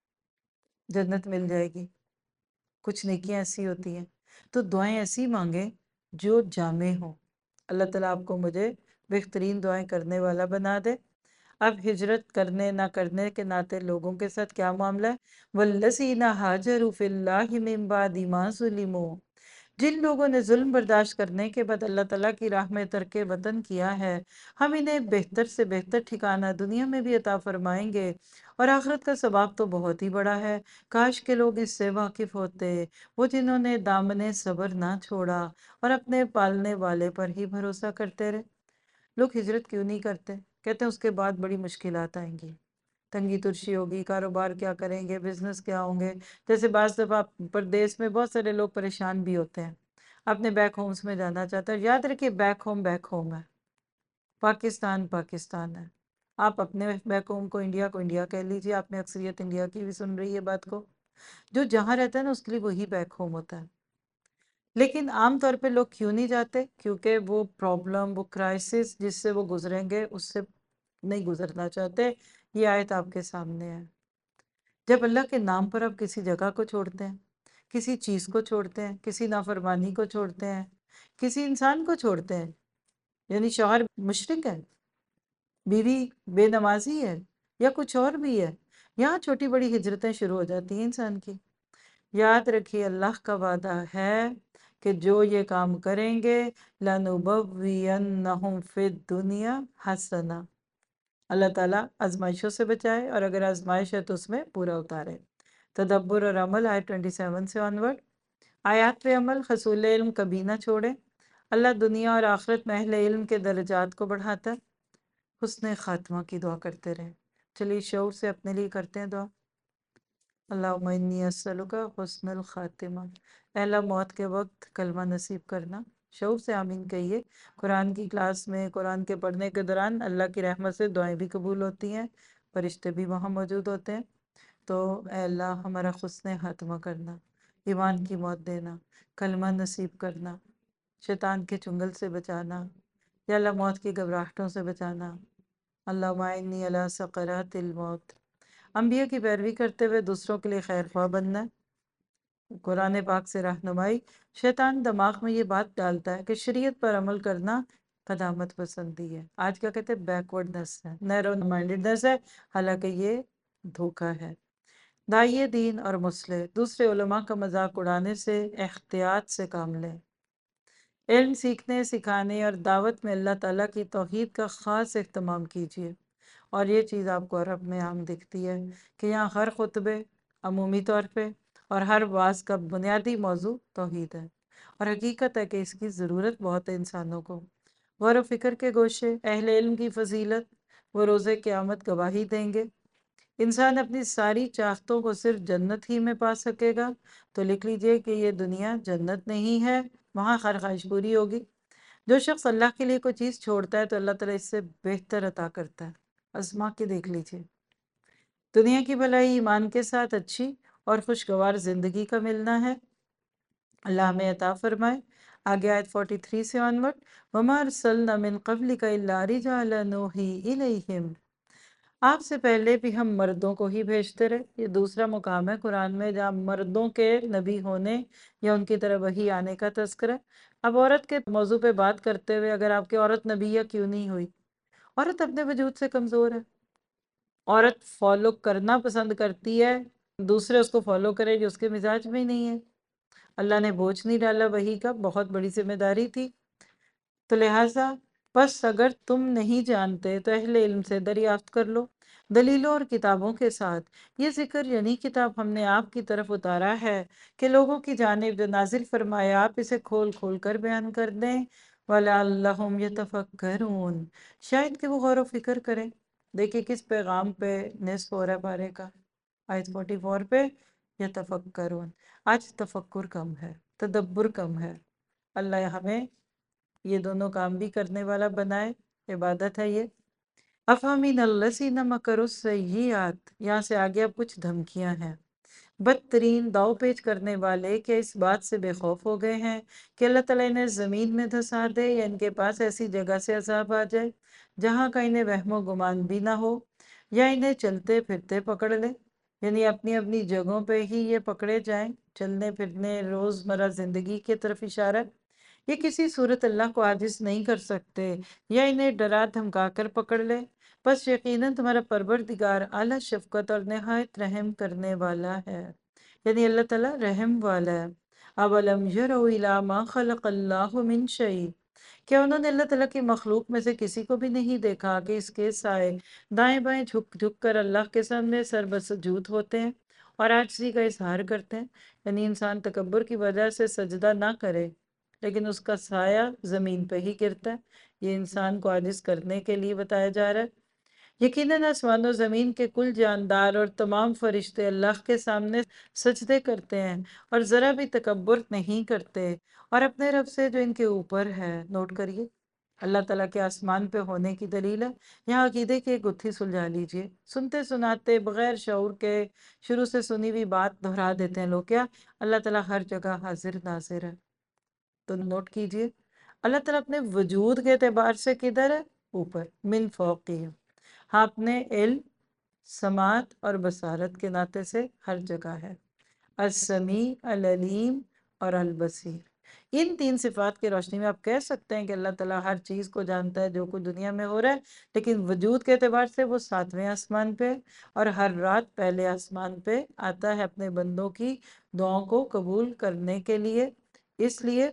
جنت مل جائے گی۔ کچھ نیکیاں ایسی ہوتی ہیں، تو دعائیں ایسی مانگیں جو جامع ہوں۔ اللہ تعالیٰ آپ کو مجھے بہترین دعائیں کرنے والا بنا دے۔ اب ہجرت کرنے نہ کرنے کے ناطے لوگوں کے ساتھ کیا معاملہ ہے؟ وَالَّذِينَ هَاجَرُوا فِي اللَّهِ مِن بَعْدِ مَا ظُلِمُوا، جن لوگوں نے ظلم برداشت کرنے کے بعد اللہ تعالیٰ کی راہ میں ترک وطن کیا ہے، ہم انہیں بہتر سے بہتر ٹھکانہ دنیا میں بھی عطا فرمائیں گے، اور آخرت کا ثواب تو بہت ہی بڑا ہے۔ کاش کے لوگ اس سے واقف ہوتے، وہ جنہوں نے دامن صبر نہ چھوڑا اور اپنے پالنے والے پر ہی بھروسہ کرتے رہے۔ لوگ ہجرت کیوں نہیں کرتے؟ کہتے ہیں اس کے بعد بڑی مشکلات آئیں گی، تنگی ترشی ہوگی، کاروبار کیا کریں گے، بزنس کیا ہوں گے۔ جیسے بعض دفعہ پردیس میں بہت سارے لوگ پریشان بھی ہوتے ہیں، اپنے بیک ہومز میں جانا چاہتے ہیں۔ یاد رکھیے بیک ہوم ہے، پاکستان پاکستان ہے۔ آپ اپنے بیک ہوم کو انڈیا کہہ لیجیے، آپ میں اکثریت انڈیا کی بھی سن رہی ہے بات کو۔ جو جہاں رہتا ہے نا اس کے لیے وہی بیک ہوم ہوتا ہے۔ لیکن عام طور پہ لوگ کیوں نہیں جاتے؟ کیونکہ وہ پرابلم، وہ کرائسس جس سے وہ گزریں گے اس سے نہیں گزرنا چاہتے۔ یہ آیت آپ کے سامنے ہے۔ جب اللہ کے نام پر آپ کسی جگہ کو چھوڑتے ہیں، کسی چیز کو چھوڑتے ہیں، کسی نافرمانی کو چھوڑتے ہیں، کسی انسان کو چھوڑتے ہیں، یعنی شوہر مشرک ہے، بیوی بے نمازی ہے، یا کچھ اور بھی ہے، یہاں چھوٹی بڑی ہجرتیں شروع ہو جاتی ہیں انسان کی۔ یاد رکھیے اللہ کا وعدہ ہے کہ جو یہ کام کریں گے لَنُبَوِّيَنَّهُمْ فِي الدُّنْيَا حَسَنَةً، اللہ تعالیٰ آزمائشوں سے بچائے، اور اگر آزمائش ہے تو اس میں پورا اتارے۔ تدبر اور عمل آیت 27 سے آنورڈ۔ آیات پہ عمل، حصول علم کبھی نہ چھوڑیں۔ اللہ دنیا اور آخرت میں اہل علم کے درجات کو بڑھاتا ہے۔ حسن خاتمہ کی دعا کرتے رہیں۔ چلیے شعور سے اپنے لیے کرتے ہیں دعا۔ اللہم انی اسألک حسن الخاتمہ، اے اللہ موت کے وقت کلمہ نصیب کرنا۔ شعور سے آمین کہیے۔ قرآن کی کلاس میں، قرآن کے پڑھنے کے دوران اللہ کی رحمت سے دعائیں بھی قبول ہوتی ہیں، فرشتے بھی وہاں موجود ہوتے ہیں۔ تو اے اللہ ہمارا حسن خاتمہ کرنا، ایمان کی موت دینا، کلمہ نصیب کرنا، شیطان کے چنگل سے بچانا، یا اللہ موت کی گھبراہٹوں سے بچانا۔ اللہم اعنی علی سکرات الموت، انبیاء کی پیروی کرتے ہوئے دوسروں کے لیے خیر خواہ بننا، قرآن پاک سے رہنمائی۔ شیطان دماغ میں یہ بات ڈالتا ہے کہ شریعت پر عمل کرنا قدامت پسندی ہے، آج کیا کہتے ہیں بیکورڈنس ہے، نیرو مائنڈڈنس ہے، حالانکہ یہ دھوکہ ہے۔ داعیے دین اور مصلح دوسرے علماء کا مذاق اڑانے سے احتیاط سے کام لیں۔ علم سیکھنے، سکھانے اور دعوت میں اللہ تعالیٰ کی توحید کا خاص اہتمام کیجیے۔ اور یہ چیز آپ کو عرب میں عام دکھتی ہے کہ یہاں ہر خطبے عمومی طور پہ اور ہر واعظ کا بنیادی موضوع توحید ہے، اور حقیقت ہے کہ اس کی ضرورت بہت ہے انسانوں کو۔ غور و فکر کے گوشے، اہل علم کی فضیلت، وہ روز قیامت گواہی دیں گے۔ انسان اپنی ساری چاہتوں کو صرف جنت ہی میں پا سکے گا، تو لکھ لیجئے کہ یہ دنیا جنت نہیں ہے، وہاں ہر خواہش پوری ہوگی۔ جو شخص اللہ کے لیے کوئی چیز چھوڑتا ہے تو اللہ تعالیٰ اس سے بہتر عطا کرتا ہے۔ آزما کے دیکھ لیجئے۔ دنیا کی بھلائی ایمان کے ساتھ اچھی اور خوشگوار زندگی کا ملنا ہے، اللہ ہمیں عطا فرمائے۔ آگے آیت 43 سے آنورڈ۔ وَمَا أَرْسَلْنَا مِن قَبْلِكَ إِلَّا رِجَالًا نُوحِي إِلَيْهِمْ، آپ سے پہلے بھی ہم مردوں کو ہی بھیجتے رہے۔ یہ دوسرا مقام ہے قرآن میں جہاں مردوں کے نبی ہونے یا ان کی طرف وحی آنے کا تذکرہ ہے۔ اب عورت کے موضوع پہ بات کرتے ہوئے، اگر آپ کی عورت نبیہ کیوں نہیں ہوئی؟ عورت اپنے وجود سے کمزور ہے، عورت فالو کرنا پسند کرتی ہے، دوسرے اس کو فالو کرے جو اس کے مزاج میں ہی نہیں ہے۔ اللہ نے بوجھ نہیں ڈالا وحی کا، بہت بڑی ذمہ داری تھی۔ تو لہٰذا پس اگر تم نہیں جانتے تو اہل علم سے دریافت کر لو۔ دلیلوں اور کتابوں کے ساتھ۔ یہ ذکر یعنی کتاب ہم نے آپ کی طرف اتارا ہے کہ لوگوں کی جانب جو نازل فرمائے آپ اسے کھول کھول کر بیان کر دیں۔ وَلَعَلَّهُمْ يَتَفَكَّرُونَ، شاید کہ وہ غور و فکر کریں۔ دیکھیں کس پیغام پہ نصف ہو رہا ہے پارے کا، آیت 44 پہ، یتفکرون۔ آج تفکر کم ہے، تدبر کم ہے۔ اللہ ہمیں یہ دونوں کام بھی کرنے والا بنائے، عبادت ہے یہ۔ افامین الذین مکروا السیئات، یہاں سے آگے اب کچھ دھمکیاں ہیں۔ بدترین داؤ پیچ کرنے والے کیا اس بات سے بے خوف ہو گئے ہیں کہ اللہ تعالیٰ انہیں زمین میں دھسا دے یا ان کے پاس ایسی جگہ سے عذاب آ جائے جہاں کا انہیں وہم و گمان بھی نہ ہو، یا انہیں چلتے پھرتے پکڑ لے، یعنی اپنی اپنی جگہوں پہ ہی یہ پکڑے جائیں، چلنے پھرنے روزمرہ زندگی کی طرف اشارہ۔ یہ کسی صورت اللہ کو عاجز نہیں کر سکتے، یا انہیں ڈرا دھمکا کر پکڑ لے۔ بس یقیناً تمہارا پروردگار اعلیٰ شفقت اور نہایت رحم کرنے والا ہے، یعنی اللہ تعالیٰ رحم والا ہے۔ اولم یروا الی ما خلق اللہ من شیء، کیا انہوں نے اللہ تعالیٰ کی مخلوق میں سے کسی کو بھی نہیں دیکھا کہ اس کے سائے دائیں بائیں جھک جھک کر اللہ کے سامنے سر بسجود ہوتے ہیں اور عاجزی کا اظہار کرتے ہیں؟ یعنی انسان تکبر کی وجہ سے سجدہ نہ کرے لیکن اس کا سایہ زمین پہ ہی گرتا ہے، یہ انسان کو عاجز کرنے کے لیے بتایا جا رہا ہے۔ یقیناً آسمان و زمین کے کل جاندار اور تمام فرشتے اللہ کے سامنے سجدے کرتے ہیں اور ذرا بھی تکبر نہیں کرتے، اور اپنے رب سے جو ان کے اوپر ہے۔ نوٹ کریے، اللہ تعالیٰ کے آسمان پہ ہونے کی دلیل ہے۔ یہاں عقیدے کی ایک گتھی سلجھا لیجئے۔ سنتے سناتے بغیر شعور کے شروع سے سنی ہوئی بات دہرا دیتے ہیں لوگ، کیا اللہ تعالیٰ ہر جگہ حاضر ناظر ہے؟ تو نوٹ کیجئے، اللہ تعالیٰ اپنے وجود کے اعتبار سے کدھر ہے؟ اوپر، من فوقی۔ ہاں، اپنے علم، سماعت اور بصارت کے ناطے سے ہر جگہ ہے۔ السمیع، العلیم اور البصیر، ان تین صفات کی روشنی میں آپ کہہ سکتے ہیں کہ اللہ تعالیٰ ہر چیز کو جانتا ہے جو کچھ دنیا میں ہو رہا ہے، لیکن وجود کے اعتبار سے وہ 7ویں آسمان پہ اور ہر رات پہلے آسمان پہ آتا ہے اپنے بندوں کی دعاؤں کو قبول کرنے کے لیے۔ اس لیے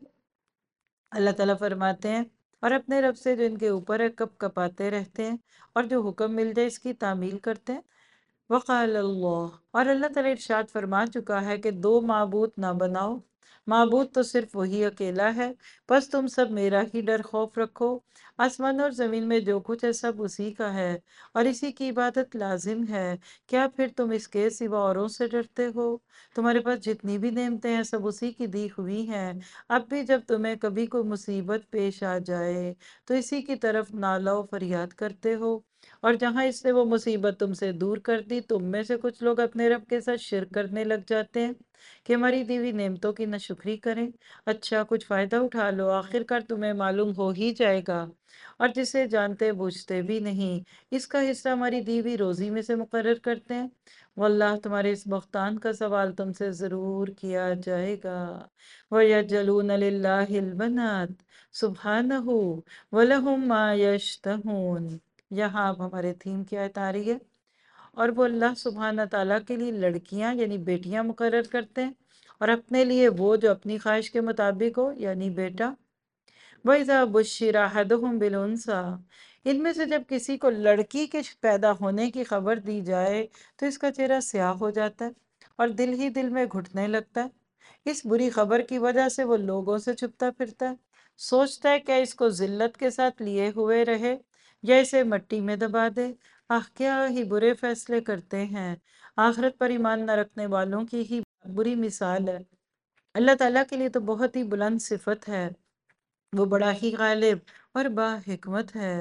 اللہ تعالیٰ فرماتے ہیں، اور اپنے رب سے جو ان کے اوپر ہے کپ کپاتے رہتے ہیں، اور جو حکم مل جائے اس کی تعمیل کرتے ہیں۔ وقال اللہ، اور اللہ تعالیٰ ارشاد فرما چکا ہے کہ دو معبود نہ بناؤ، معبود تو صرف وہی اکیلا ہے، بس تم سب میرا ہی ڈر خوف رکھو۔ آسمان اور زمین میں جو کچھ ہے سب اسی کا ہے اور اسی کی عبادت لازم ہے، کیا پھر تم اس کے سوا اوروں سے ڈرتے ہو؟ تمہارے پاس جتنی بھی نعمتیں ہیں سب اسی کی دی ہوئی ہیں۔ اب بھی جب تمہیں کبھی کوئی مصیبت پیش آ جائے تو اسی کی طرف نالہ و فریاد کرتے ہو، اور جہاں اس نے وہ مصیبت تم سے دور کر دی، تم میں سے کچھ لوگ اپنے رب کے ساتھ شرک کرنے لگ جاتے ہیں کہ ہماری دی ہوئی نعمتوں کی ناشکری کریں۔ اچھا، کچھ فائدہ اٹھا لو، آخر کار تمہیں معلوم ہو ہی جائے گا، اور جسے جانتے بوجھتے بھی نہیں اس کا حصہ ہماری دی ہوئی روزی میں سے مقرر کرتے ہیں۔ واللہ، تمہارے اس بہتان کا سوال تم سے ضرور کیا جائے گا۔ وَيَجْعَلُونَ لِلَّهِ الْبَنَاتِ سُبْحَانَهُ وَلَهُم مَّا يَشْتَهُونَ۔ یہاں اب ہمارے تھیم کی آیت آ رہی ہے، اور وہ اللہ سبحانہ تعالیٰ کے لیے لڑکیاں یعنی بیٹیاں مقرر کرتے ہیں، اور اپنے لیے وہ جو اپنی خواہش کے مطابق ہو یعنی بیٹا۔ وَإِذَا بُشِّرَ أَحَدُهُم بِالْأُنثَىٰ، ان میں سے جب کسی کو لڑکی کے پیدا ہونے کی خبر دی جائے تو اس کا چہرہ سیاہ ہو جاتا ہے اور دل ہی دل میں گھٹنے لگتا ہے۔ اس بری خبر کی وجہ سے وہ لوگوں سے چھپتا پھرتا ہے، سوچتا ہے کہ اس کو ذلت کے ساتھ لیے ہوئے رہے یا اسے مٹی میں دبا دے۔ آہ، کیا ہی برے فیصلے کرتے ہیں! آخرت پر ایمان نہ رکھنے والوں کی ہی بری مثال ہے۔ اللہ تعالیٰ کے لیے تو بہت ہی بلند صفت ہے، وہ بڑا ہی غالب اور با حکمت ہے۔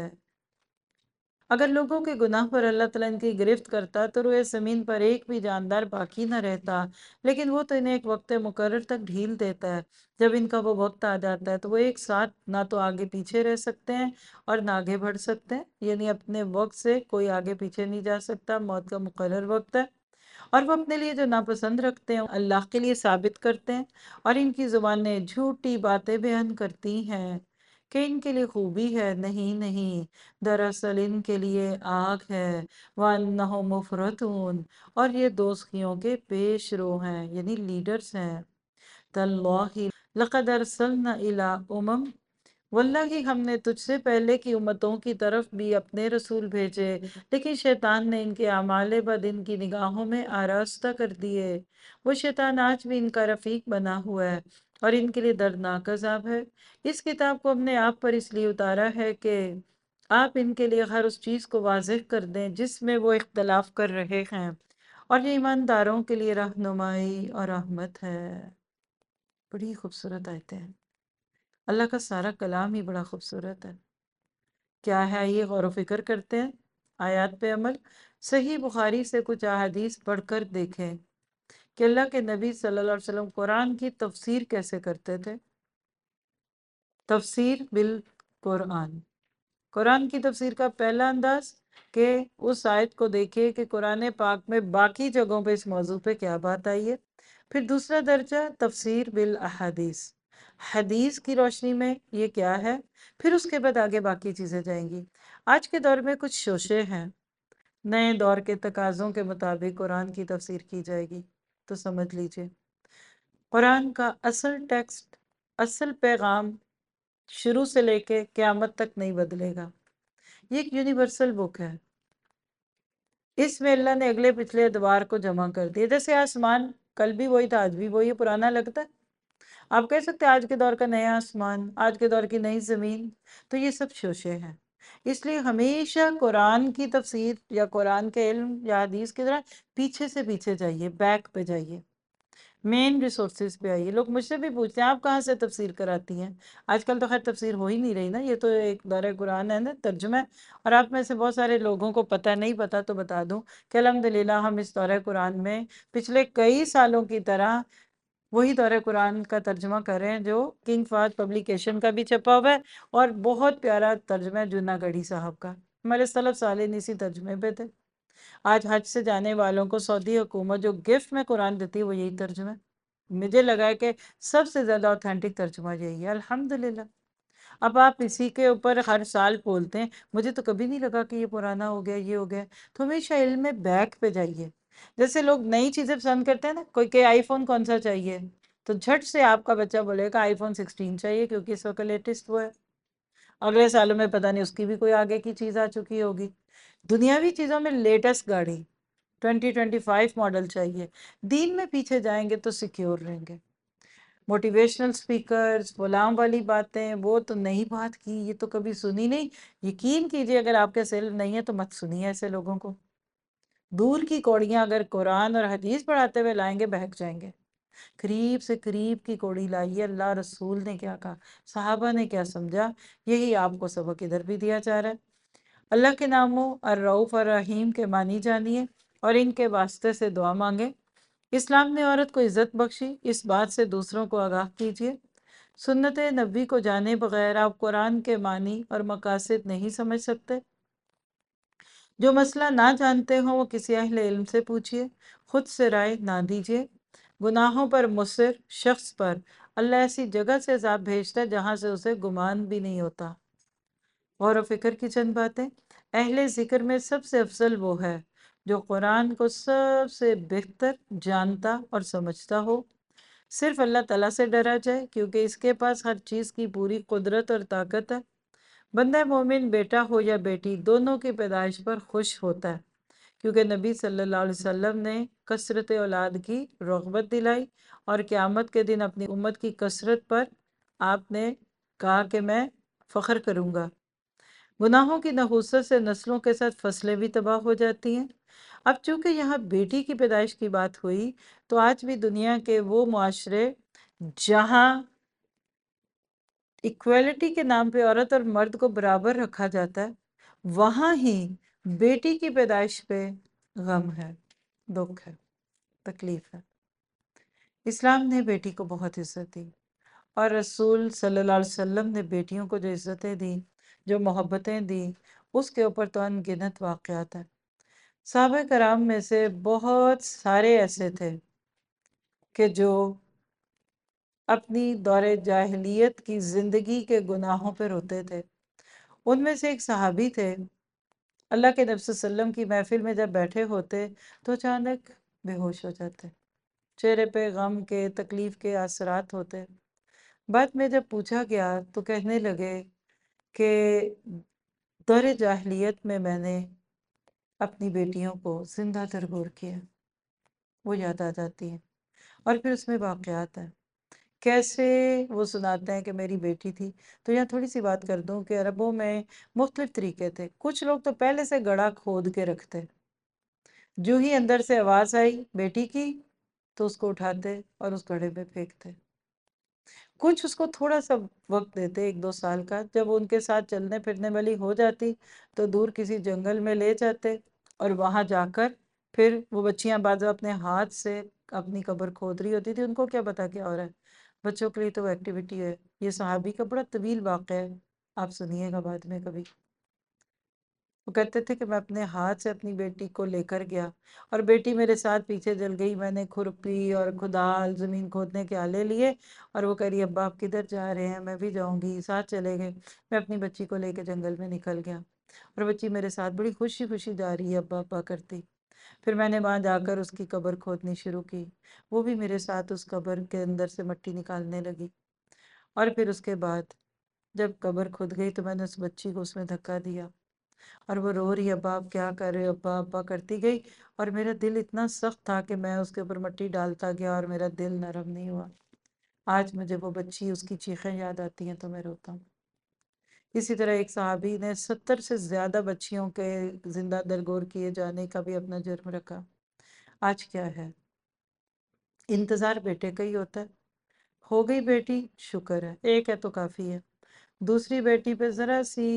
اگر لوگوں کے گناہ پر اللہ تعالیٰ ان کی گرفت کرتا تو روئے زمین پر ایک بھی جاندار باقی نہ رہتا، لیکن وہ تو انہیں ایک وقت مقرر تک ڈھیل دیتا ہے۔ جب ان کا وہ وقت آ جاتا ہے تو وہ ایک ساتھ نہ تو آگے پیچھے رہ سکتے ہیں اور نہ آگے بڑھ سکتے ہیں، یعنی اپنے وقت سے کوئی آگے پیچھے نہیں جا سکتا، موت کا مقرر وقت ہے۔ اور وہ اپنے لیے جو ناپسند رکھتے ہیں اللہ کے لیے ثابت کرتے ہیں، اور ان کی زبانیں جھوٹی باتیں بیان کرتی ہیں کہ ان کے لیے خوبی ہے۔ نہیں نہیں، دراصل ان کے لیے آگ ہے۔ وَأَنَّهُمْ مُفْرَطُونَ، اور یہ دوزخیوں کے پیش رو ہیں یعنی لیڈرز ہیں۔ تَاللَّهِ لَقَدْ أَرْسَلْنَا إِلَىٰ واللہ ہم نے تجھ سے پہلے کی امتوں کی طرف بھی اپنے رسول بھیجے، لیکن شیطان نے ان کے اعمال بد ان کی نگاہوں میں آراستہ کر دیے۔ وہ شیطان آج بھی ان کا رفیق بنا ہوا ہے اور ان کے لیے دردناک عذاب ہے۔ اس کتاب کو ہم نے آپ پر اس لیے اتارا ہے کہ آپ ان کے لیے ہر اس چیز کو واضح کر دیں جس میں وہ اختلاف کر رہے ہیں، اور یہ ایمانداروں کے لیے رہنمائی اور رحمت ہے۔ بڑی خوبصورت آیتیں ہیں۔ اللہ کا سارا کلام ہی بڑا خوبصورت ہے۔ کیا ہے یہ؟ غور و فکر کرتے ہیں، آیات پہ عمل۔ صحیح بخاری سے کچھ احادیث پڑھ کر دیکھیں کہ اللہ کے نبی صلی اللہ علیہ وسلم قرآن کی تفسیر کیسے کرتے تھے۔ تفسیر بالقرآن، قرآن کی تفسیر کا پہلا انداز کہ اس آیت کو دیکھیں کہ قرآن پاک میں باقی جگہوں پہ اس موضوع پہ کیا بات آئی ہے۔ پھر دوسرا درجہ تفسیر بالاحادیث، حدیث کی روشنی میں یہ کیا ہے، پھر اس کے بعد آگے باقی چیزیں جائیں گی۔ آج کے دور میں کچھ شوشے ہیں، نئے دور کے تقاضوں کے مطابق قرآن کی تفسیر کی جائے گی، تو سمجھ لیجئے قرآن کا اصل ٹیکسٹ، اصل پیغام شروع سے لے کے قیامت تک نہیں بدلے گا۔ یہ ایک یونیورسل بک ہے۔ اس میں اللہ نے اگلے پچھلے ادوار کو جمع کر دیا۔ جیسے آسمان کل بھی وہی تھا، آج بھی وہی ہے، پرانا لگتا ہے۔ آپ کہہ سکتے ہیں آج کے دور کا نیا آسمان، آج کے دور کی نئی زمین، تو یہ سب شوشے ہیں۔ اس لیے ہمیشہ قرآن کی تفسیر یا قرآن کے علم یا حدیث کی طرح پیچھے سے پیچھے جائیے، بیک پہ جائیے، مین ریسورسز پہ آئیے۔ لوگ مجھ سے بھی پوچھتے ہیں آپ کہاں سے تفسیر کراتی ہیں؟ آج کل تو خیر تفسیر ہو ہی نہیں رہی نا، یہ تو ایک دور قرآن ہے نا، ترجمہ ہے۔ اور آپ میں سے بہت سارے لوگوں کو پتہ نہیں، پتہ تو بتا دوں کہ الحمدللہ ہم اس دور قرآن میں پچھلے کئی سالوں کی طرح وہی دور قرآن کا ترجمہ کر رہے ہیں جو کنگ فہد پبلیکیشن کا بھی چھپا ہوا ہے، اور بہت پیارا ترجمہ ہے جونا گڑھی صاحب کا۔ ہمارے سلف صالحین اسی ترجمے پہ تھے۔ آج حج سے جانے والوں کو سعودی حکومت جو گفٹ میں قرآن دیتی ہے وہ یہی ترجمہ ہے۔ مجھے لگا ہے کہ سب سے زیادہ اوتھینٹک ترجمہ یہی ہے، الحمدللہ۔ اب آپ اسی کے اوپر ہر سال بولتے ہیں، مجھے تو کبھی نہیں لگا کہ یہ پرانا ہو گیا، یہ ہو گیا۔ تو ہمیشہ علم میں بیک پہ جائیے۔ جیسے لوگ نئی چیزیں پسند کرتے ہیں نا، کوئی کہ آئی فون کون سا چاہیے، تو جھٹ سے آپ کا بچہ بولے گا آئی فون 16 چاہیے کیونکہ اس وقت لیٹسٹ وہ ہے۔ اگلے سالوں میں پتہ نہیں اس کی بھی کوئی آگے کی چیز آ چکی ہوگی۔ دنیاوی چیزوں میں لیٹسٹ گاڑی 2025 ماڈل چاہیے۔ دین میں پیچھے جائیں گے تو سیکیور رہیں گے۔ موٹیویشنل سپیکرز، غلام والی باتیں، وہ تو نئی بات کی، یہ تو کبھی سنی نہیں۔ یقین کیجئے اگر آپ کے علم نہیں ہے تو مت سنیے ایسے لوگوں کو۔ دور کی کوڑیاں اگر قرآن اور حدیث پڑھاتے ہوئے لائیں گے بہک جائیں گے۔ قریب سے قریب کی کوڑی لائیے، اللہ رسول نے کیا کہا، صحابہ نے کیا سمجھا، یہی آپ کو سبق ادھر بھی دیا جا رہا ہے۔ اللہ کے ناموں الرؤوف الرحیم کے معنی جانیے اور ان کے واسطے سے دعا مانگیں۔ اسلام نے عورت کو عزت بخشی، اس بات سے دوسروں کو آگاہ کیجیے۔ سنت نبی کو جانے بغیر آپ قرآن کے معنی اور مقاصد نہیں سمجھ سکتے۔ جو مسئلہ نہ جانتے ہوں وہ کسی اہل علم سے پوچھیے، خود سے رائے نہ دیجیے۔ گناہوں پر مصر شخص پر اللہ ایسی جگہ سے عذاب بھیجتا ہے جہاں سے اسے گمان بھی نہیں ہوتا۔ غور و فکر کی چند باتیں۔ اہل ذکر میں سب سے افضل وہ ہے جو قرآن کو سب سے بہتر جانتا اور سمجھتا ہو۔ صرف اللہ تعالیٰ سے ڈرا جائے کیونکہ اس کے پاس ہر چیز کی پوری قدرت اور طاقت ہے۔ بندہ مومن بیٹا ہو یا بیٹی دونوں کی پیدائش پر خوش ہوتا ہے کیونکہ نبی صلی اللہ علیہ وسلم نے کثرت اولاد کی رغبت دلائی، اور قیامت کے دن اپنی امت کی کثرت پر آپ نے کہا کہ میں فخر کروں گا۔ گناہوں کی نحوست سے نسلوں کے ساتھ فصلیں بھی تباہ ہو جاتی ہیں۔ اب چونکہ یہاں بیٹی کی پیدائش کی بات ہوئی تو آج بھی دنیا کے وہ معاشرے جہاں ایکویلٹی کے نام پہ عورت اور مرد کو برابر رکھا جاتا ہے، وہاں ہی بیٹی کی پیدائش پہ غم ہے، دکھ ہے، تکلیف ہے۔ اسلام نے بیٹی کو بہت عزت دی، اور رسول صلی اللہ علیہ وسلم نے بیٹیوں کو جو عزتیں دی، جو محبتیں دی، اس کے اوپر تو ان گنت واقعات ہیں۔ صحابہ کرام میں سے بہت سارے ایسے تھے کہ جو اپنی دور جاہلیت کی زندگی کے گناہوں پہ روتے تھے۔ ان میں سے ایک صحابی تھے، اللہ کے نبی صلی اللہ علیہ وسلم کی محفل میں جب بیٹھے ہوتے تو اچانک بے ہوش ہو جاتے، چہرے پہ غم کے، تکلیف کے اثرات ہوتے۔ بعد میں جب پوچھا گیا تو کہنے لگے کہ دور جاہلیت میں نے اپنی بیٹیوں کو زندہ درگور کیا، وہ یاد آ جاتی ہیں، اور پھر اس میں واقعات ہیں کیسے وہ سناتے ہیں کہ میری بیٹی تھی۔ تو یہاں تھوڑی سی بات کر دوں کہ عربوں میں مختلف طریقے تھے، کچھ لوگ تو پہلے سے گڑھا کھود کے رکھتے، جو ہی اندر سے آواز آئی بیٹی کی تو اس کو اٹھاتے اور اس گڑھے میں پھینکتے۔ کچھ اس کو تھوڑا سا وقت دیتے، 1-2 سال کا، جب ان کے ساتھ چلنے پھرنے والی ہو جاتی تو دور کسی جنگل میں لے جاتے، اور وہاں جا کر پھر وہ بچیاں بعض اپنے ہاتھ سے اپنی قبر کھود رہی ہوتی تھی، ان کو کیا پتا کیا ہو رہا ہے، بچوں کے لیے تو وہ ایکٹیویٹی ہے۔ یہ صحابی کا بڑا طویل واقعہ ہے، آپ سنیے گا بعد میں کبھی۔ وہ کہتے تھے کہ میں اپنے ہاتھ سے اپنی بیٹی کو لے کر گیا، اور بیٹی میرے ساتھ پیچھے چل گئی، میں نے کھرپی اور کھدال زمین کھودنے کے آلے لیے، اور وہ کہہ رہی ابا آپ کدھر جا رہے ہیں، میں بھی جاؤں گی، ساتھ چلے گئے۔ میں اپنی بچی کو لے کے جنگل میں نکل گیا، اور بچی میرے ساتھ بڑی خوشی خوشی جا رہی ہے ابا ابا کرتی۔ پھر میں نے وہاں جا کر اس کی قبر کھودنی شروع کی، وہ بھی میرے ساتھ اس قبر کے اندر سے مٹی نکالنے لگی، اور پھر اس کے بعد جب قبر کھود گئی تو میں نے اس بچی کو اس میں دھکا دیا، اور وہ رو رہی ابا آپ کیا کر رہے ہو ابا ابا کرتی گئی، اور میرا دل اتنا سخت تھا کہ میں اس کے اوپر مٹی ڈالتا گیا اور میرا دل نرم نہیں ہوا۔ آج مجھے وہ بچی اس کی چیخیں یاد آتی ہیں تو میں روتا ہوں۔ اسی طرح ایک صحابی نے 70 سے زیادہ بچیوں کے زندہ درگور کیے جانے کا بھی اپنا جرم رکھا۔ آج کیا ہے، انتظار بیٹے کا ہی ہوتا ہے، ہو گئی بیٹی شکر ہے، ایک ہے تو کافی ہے، دوسری بیٹی پہ ذرا سی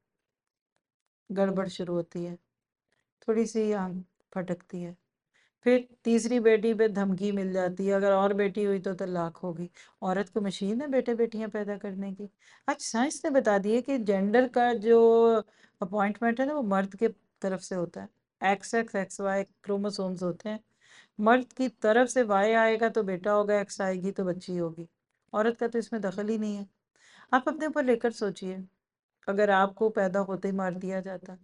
گڑبڑ شروع ہوتی ہے، تھوڑی سی آنکھ پھٹکتی ہے، پھر تیسری بیٹی پہ دھمکی مل جاتی ہے، اگر اور بیٹی ہوئی تو طلاق ہوگی۔ عورت کو مشین ہے بیٹے بیٹیاں پیدا کرنے کی۔ آج سائنس نے بتا دی ہے کہ جینڈر کا جو اپوائنٹمنٹ ہے نا وہ مرد کے طرف سے ہوتا ہے، X X X Y chromosomes ہوتے ہیں، مرد کی طرف سے وائی آئے گا تو بیٹا ہوگا، ایکس آئے گی تو بچی ہوگی، عورت کا تو اس میں دخل ہی نہیں ہے۔ آپ اپنے اوپر لے کر سوچئے، اگر آپ کو پیدا ہوتے ہی مار دیا جاتا،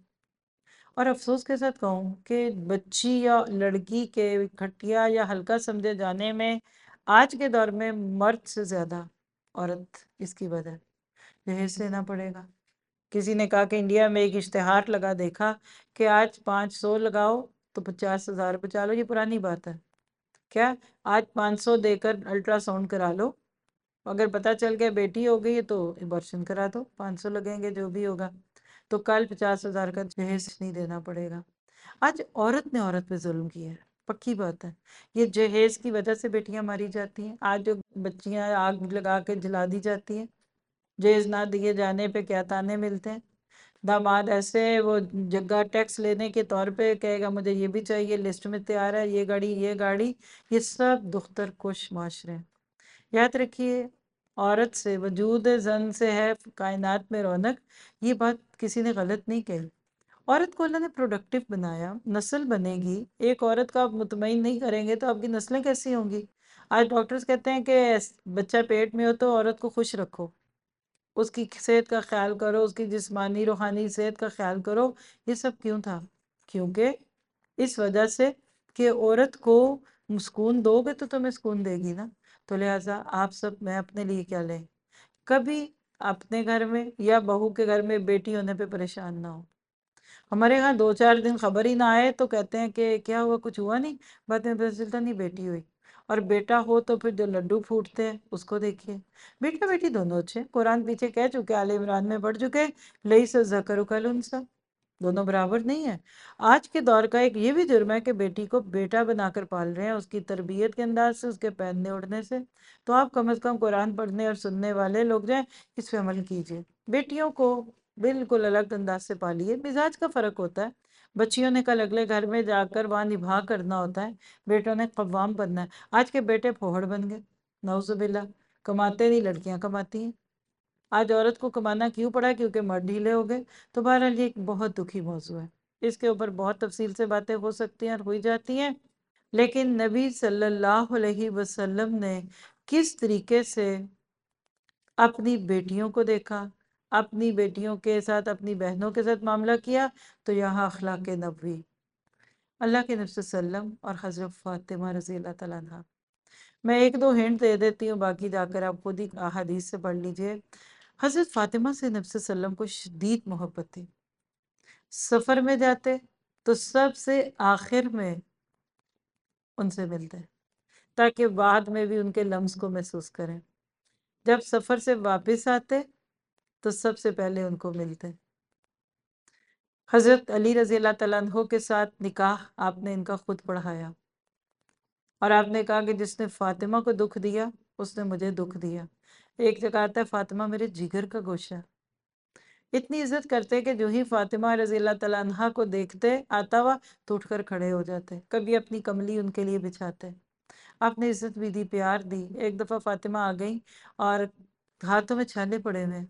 اور افسوس کے ساتھ کہوں کہ بچی یا لڑکی کے گھٹیا یا ہلکا سمجھے جانے میں آج کے دور میں مرد سے زیادہ عورت اس کی وجہ جہیز لینا پڑے گا۔ کسی نے کہا کہ انڈیا میں ایک اشتہار لگا دیکھا کہ آج 500 لگاؤ تو 50,000 بچا لو، یہ پرانی بات ہے کیا؟ آج 500 دے کر الٹرا ساؤنڈ کرا لو، اگر پتہ چل گیا بیٹی ہو گئی ہے تو ابارشن کرا دو، 500 لگیں گے جو بھی ہوگا، تو کل 50,000 کا جہیز نہیں دینا پڑے گا۔ آج عورت نے عورت پہ ظلم کیا ہے، پکی بات ہے، یہ جہیز کی وجہ سے بیٹیاں ماری جاتی ہیں، آج جو بچیاں آگ لگا کے جلا دی جاتی ہیں، جہیز نہ دیے جانے پہ کیا تانے ملتے ہیں، داماد ایسے وہ جگہ ٹیکس لینے کے طور پہ کہے گا مجھے یہ بھی چاہیے، لسٹ میں تیار ہے، یہ گاڑی یہ گاڑی، یہ سب دختر کش معاشرے ہیں۔ یاد رکھیے، عورت سے وجود زن سے ہے کائنات میں رونق، یہ بات کسی نے غلط نہیں کہی۔ عورت کو اللہ نے پروڈکٹیو بنایا، نسل بنے گی، ایک عورت کو آپ مطمئن نہیں کریں گے تو آپ کی نسلیں کیسی ہوں گی؟ آج ڈاکٹرز کہتے ہیں کہ بچہ پیٹ میں ہو تو عورت کو خوش رکھو، اس کی صحت کا خیال کرو، اس کی جسمانی روحانی صحت کا خیال کرو۔ یہ سب کیوں تھا؟ کیونکہ اس وجہ سے کہ عورت کو سکون دو گے تو تمہیں سکون دے گی نا، تو لہٰذا آپ سب میں اپنے لیے کیا لیں، کبھی اپنے گھر میں یا بہو کے گھر میں بیٹی ہونے پہ پریشان نہ ہو۔ ہمارے ہاں 2-4 دن خبر ہی نہ آئے تو کہتے ہیں کہ کیا ہوا، کچھ ہوا نہیں، بعد میں پتہ چلتا نہیں بیٹی ہوئی، اور بیٹا ہو تو پھر جو لڈو پھوٹتے ہیں اس کو دیکھیے۔ بیٹا بیٹی دونوں اچھے، قرآن پیچھے کہہ چکے، آل عمران میں پڑھ چکے، لیس الذکر کالانثی، دونوں برابر نہیں ہیں۔ آج کے دور کا ایک یہ بھی جرم ہے کہ بیٹی کو بیٹا بنا کر پال رہے ہیں، اس کی تربیت کے انداز سے، اس کے پہننے اڑنے سے، تو آپ کم از کم قرآن پڑھنے اور سننے والے لوگ جائیں اس پہ عمل کیجئے۔ بیٹیوں کو بالکل الگ انداز سے پالیے، مزاج کا فرق ہوتا ہے، بچیوں نے کل اگلے گھر میں جا کر وہاں نبھا کرنا ہوتا ہے، بیٹوں نے قوام بننا ہے۔ آج کے بیٹے پھوہڑ بن گئے، نعوذ باللہ، کماتے نہیں لڑکیاں کماتی ہیں۔ آج عورت کو کمانا کیوں پڑا؟ کیونکہ مرد ڈھیلے ہو گئے۔ تو بہرحال یہ ایک بہت دکھی موضوع ہے، اس کے اوپر بہت تفصیل سے باتیں ہو سکتی ہیں اور ہوئی جاتی ہیں، لیکن نبی صلی اللہ علیہ وسلم نے کس طریقے سے اپنی بیٹیوں کو دیکھا، اپنی بیٹیوں کے ساتھ اپنی بہنوں کے ساتھ معاملہ کیا، تو یہاں اخلاق نبوی، اللہ کے نبی صلی اللہ علیہ وسلم اور حضرت فاطمہ رضی اللہ تعالیٰ عنہ میں ایک دو ہنٹ دے دیتی ہوں، باقی جا کر آپ خود ہی احادیث سے پڑھ لیجئے۔ حضرت فاطمہ سے نبی صلی اللہ علیہ وسلم کو شدید محبت تھی۔ سفر میں جاتے تو سب سے آخر میں ان سے ملتے تاکہ بعد میں بھی ان کے لمس کو محسوس کریں۔ جب سفر سے واپس آتے تو سب سے پہلے ان کو ملتے۔ حضرت علی رضی اللہ تعالیٰ عنہ کے ساتھ نکاح آپ نے ان کا خود پڑھایا، اور آپ نے کہا کہ جس نے فاطمہ کو دکھ دیا اس نے مجھے دکھ دیا۔ ایک جگہ آتا ہے فاطمہ میرے جگر کا گوشہ۔ اتنی عزت کرتے کہ جو ہی فاطمہ رضی اللہ تعالیٰ عنہ کو دیکھتے آتا ہوا تو اٹھ کر کھڑے ہو جاتے، کبھی اپنی کملی ان کے لیے بچھاتے۔ آپ نے عزت بھی دی، پیار دی۔ ایک دفعہ فاطمہ آ گئیں اور ہاتھوں میں چھالے پڑے ہوئے،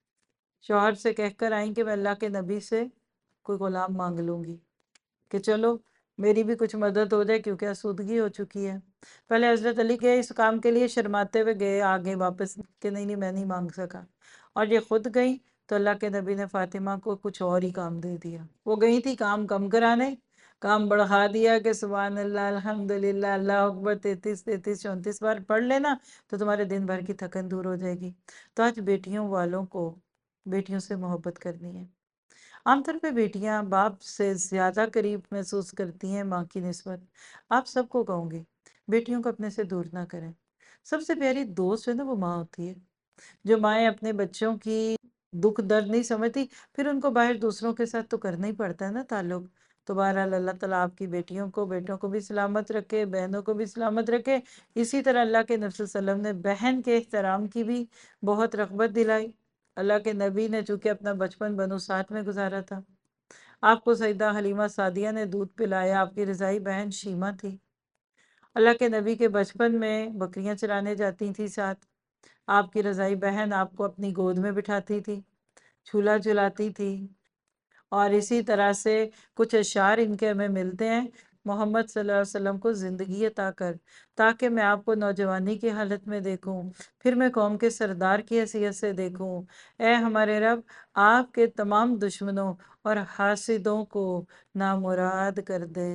شوہر سے کہہ کر آئیں کہ میں اللہ کے نبی سے کوئی غلام مانگ لوں گی کہ چلو میری بھی کچھ مدد ہو جائے، کیونکہ آسودگی ہو چکی ہے۔ پہلے حضرت علی کے اس کام کے لیے شرماتے ہوئے گئے، آگے واپس کہ نہیں میں نہیں مانگ سکا، اور یہ خود گئی تو اللہ کے نبی نے فاطمہ کو کچھ اور ہی کام دے دیا۔ وہ گئی تھی کام کم کرانے، کام بڑھا دیا کہ سبحان اللہ الحمدللہ اللہ اکبر 33 34 بار پڑھ لینا تو تمہارے دن بھر کی تھکن دور ہو جائے گی۔ تو آج بیٹیوں والوں کو بیٹیوں سے محبت کرنی ہے۔ عام طور پہ بیٹیاں باپ سے زیادہ قریب محسوس کرتی ہیں ماں کی نسبت۔ آپ سب کو کہوں گی بیٹیوں کو اپنے سے دور نہ کریں۔ سب سے پیاری دوست ہے نا وہ ماں ہوتی ہے۔ جو مائیں اپنے بچوں کی دکھ درد نہیں سمجھتی، پھر ان کو باہر دوسروں کے ساتھ تو کرنا ہی پڑتا ہے نا تعلق۔ تو بہرحال اللہ تعالیٰ آپ کی بیٹیوں کو بیٹوں کو بھی سلامت رکھے، بہنوں کو بھی سلامت رکھے۔ اسی طرح اللہ کے نبی صلی اللہ علیہ وسلم نے بہن کے احترام کی بھی بہت رغبت دلائی۔ اللہ کے نبی نے چونکہ اپنا بچپن بنو سعد میں گزارا تھا، آپ کو سیدہ حلیمہ سعدیہ نے دودھ پلایا، آپ کی رضائی بہن شیمہ تھی۔ اللہ کے نبی کے بچپن میں بکریاں چرانے جاتی تھی ساتھ، آپ کی رضائی بہن آپ کو اپنی گود میں بٹھاتی تھی، جھولا جھلاتی تھی۔ اور اسی طرح سے کچھ اشعار ان کے ہمیں ملتے ہیں، محمد صلی اللہ علیہ وسلم کو زندگی عطا کر تاکہ میں آپ کو نوجوانی کی حالت میں دیکھوں، پھر میں قوم کے سردار کی حیثیت سے دیکھوں۔ اے ہمارے رب، آپ کے تمام دشمنوں اور حاسدوں کو نامراد کر دے۔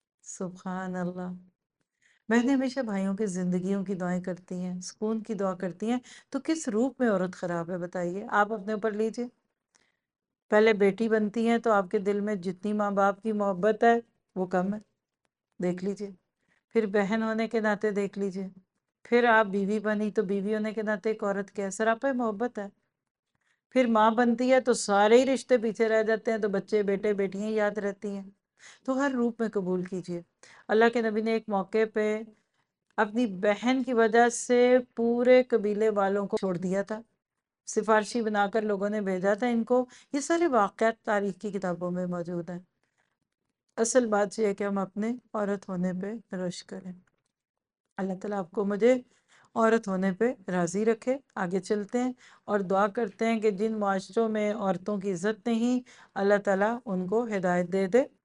سبحان اللہ۔ بہنیں ہمیشہ بھائیوں کی زندگیوں کی دعائیں کرتی ہیں، سکون کی دعا کرتی ہیں، تو کس روپ میں عورت خراب ہے بتائیے؟ آپ اپنے اوپر لیجئے۔ پہلے بیٹی بنتی ہیں تو آپ کے دل میں جتنی ماں باپ کی محبت ہے وہ کم ہے، دیکھ لیجئے۔ پھر بہن ہونے کے ناطے دیکھ لیجئے، پھر آپ بیوی بنی تو بیوی ہونے کے ناطے ایک عورت کیا ہے، سراپا محبت ہے۔ پھر ماں بنتی ہے تو سارے ہی رشتے پیچھے رہ جاتے ہیں، تو بچے بیٹے بیٹیاں یاد رہتی ہیں۔ تو ہر روپ میں قبول کیجئے۔ اللہ کے نبی نے ایک موقع پہ اپنی بہن کی وجہ سے پورے قبیلے والوں کو چھوڑ دیا تھا، سفارشی بنا کر لوگوں نے بھیجا تھا ان کو۔ یہ سارے واقعات تاریخ کی کتابوں میں موجود ہیں۔ اصل بات یہ ہے کہ ہم اپنے عورت ہونے پہ رشک کریں۔ اللہ تعالیٰ آپ کو مجھے عورت ہونے پہ راضی رکھے۔ آگے چلتے ہیں اور دعا کرتے ہیں کہ جن معاشروں میں عورتوں کی عزت نہیں، اللہ تعالیٰ ان کو ہدایت دے دے۔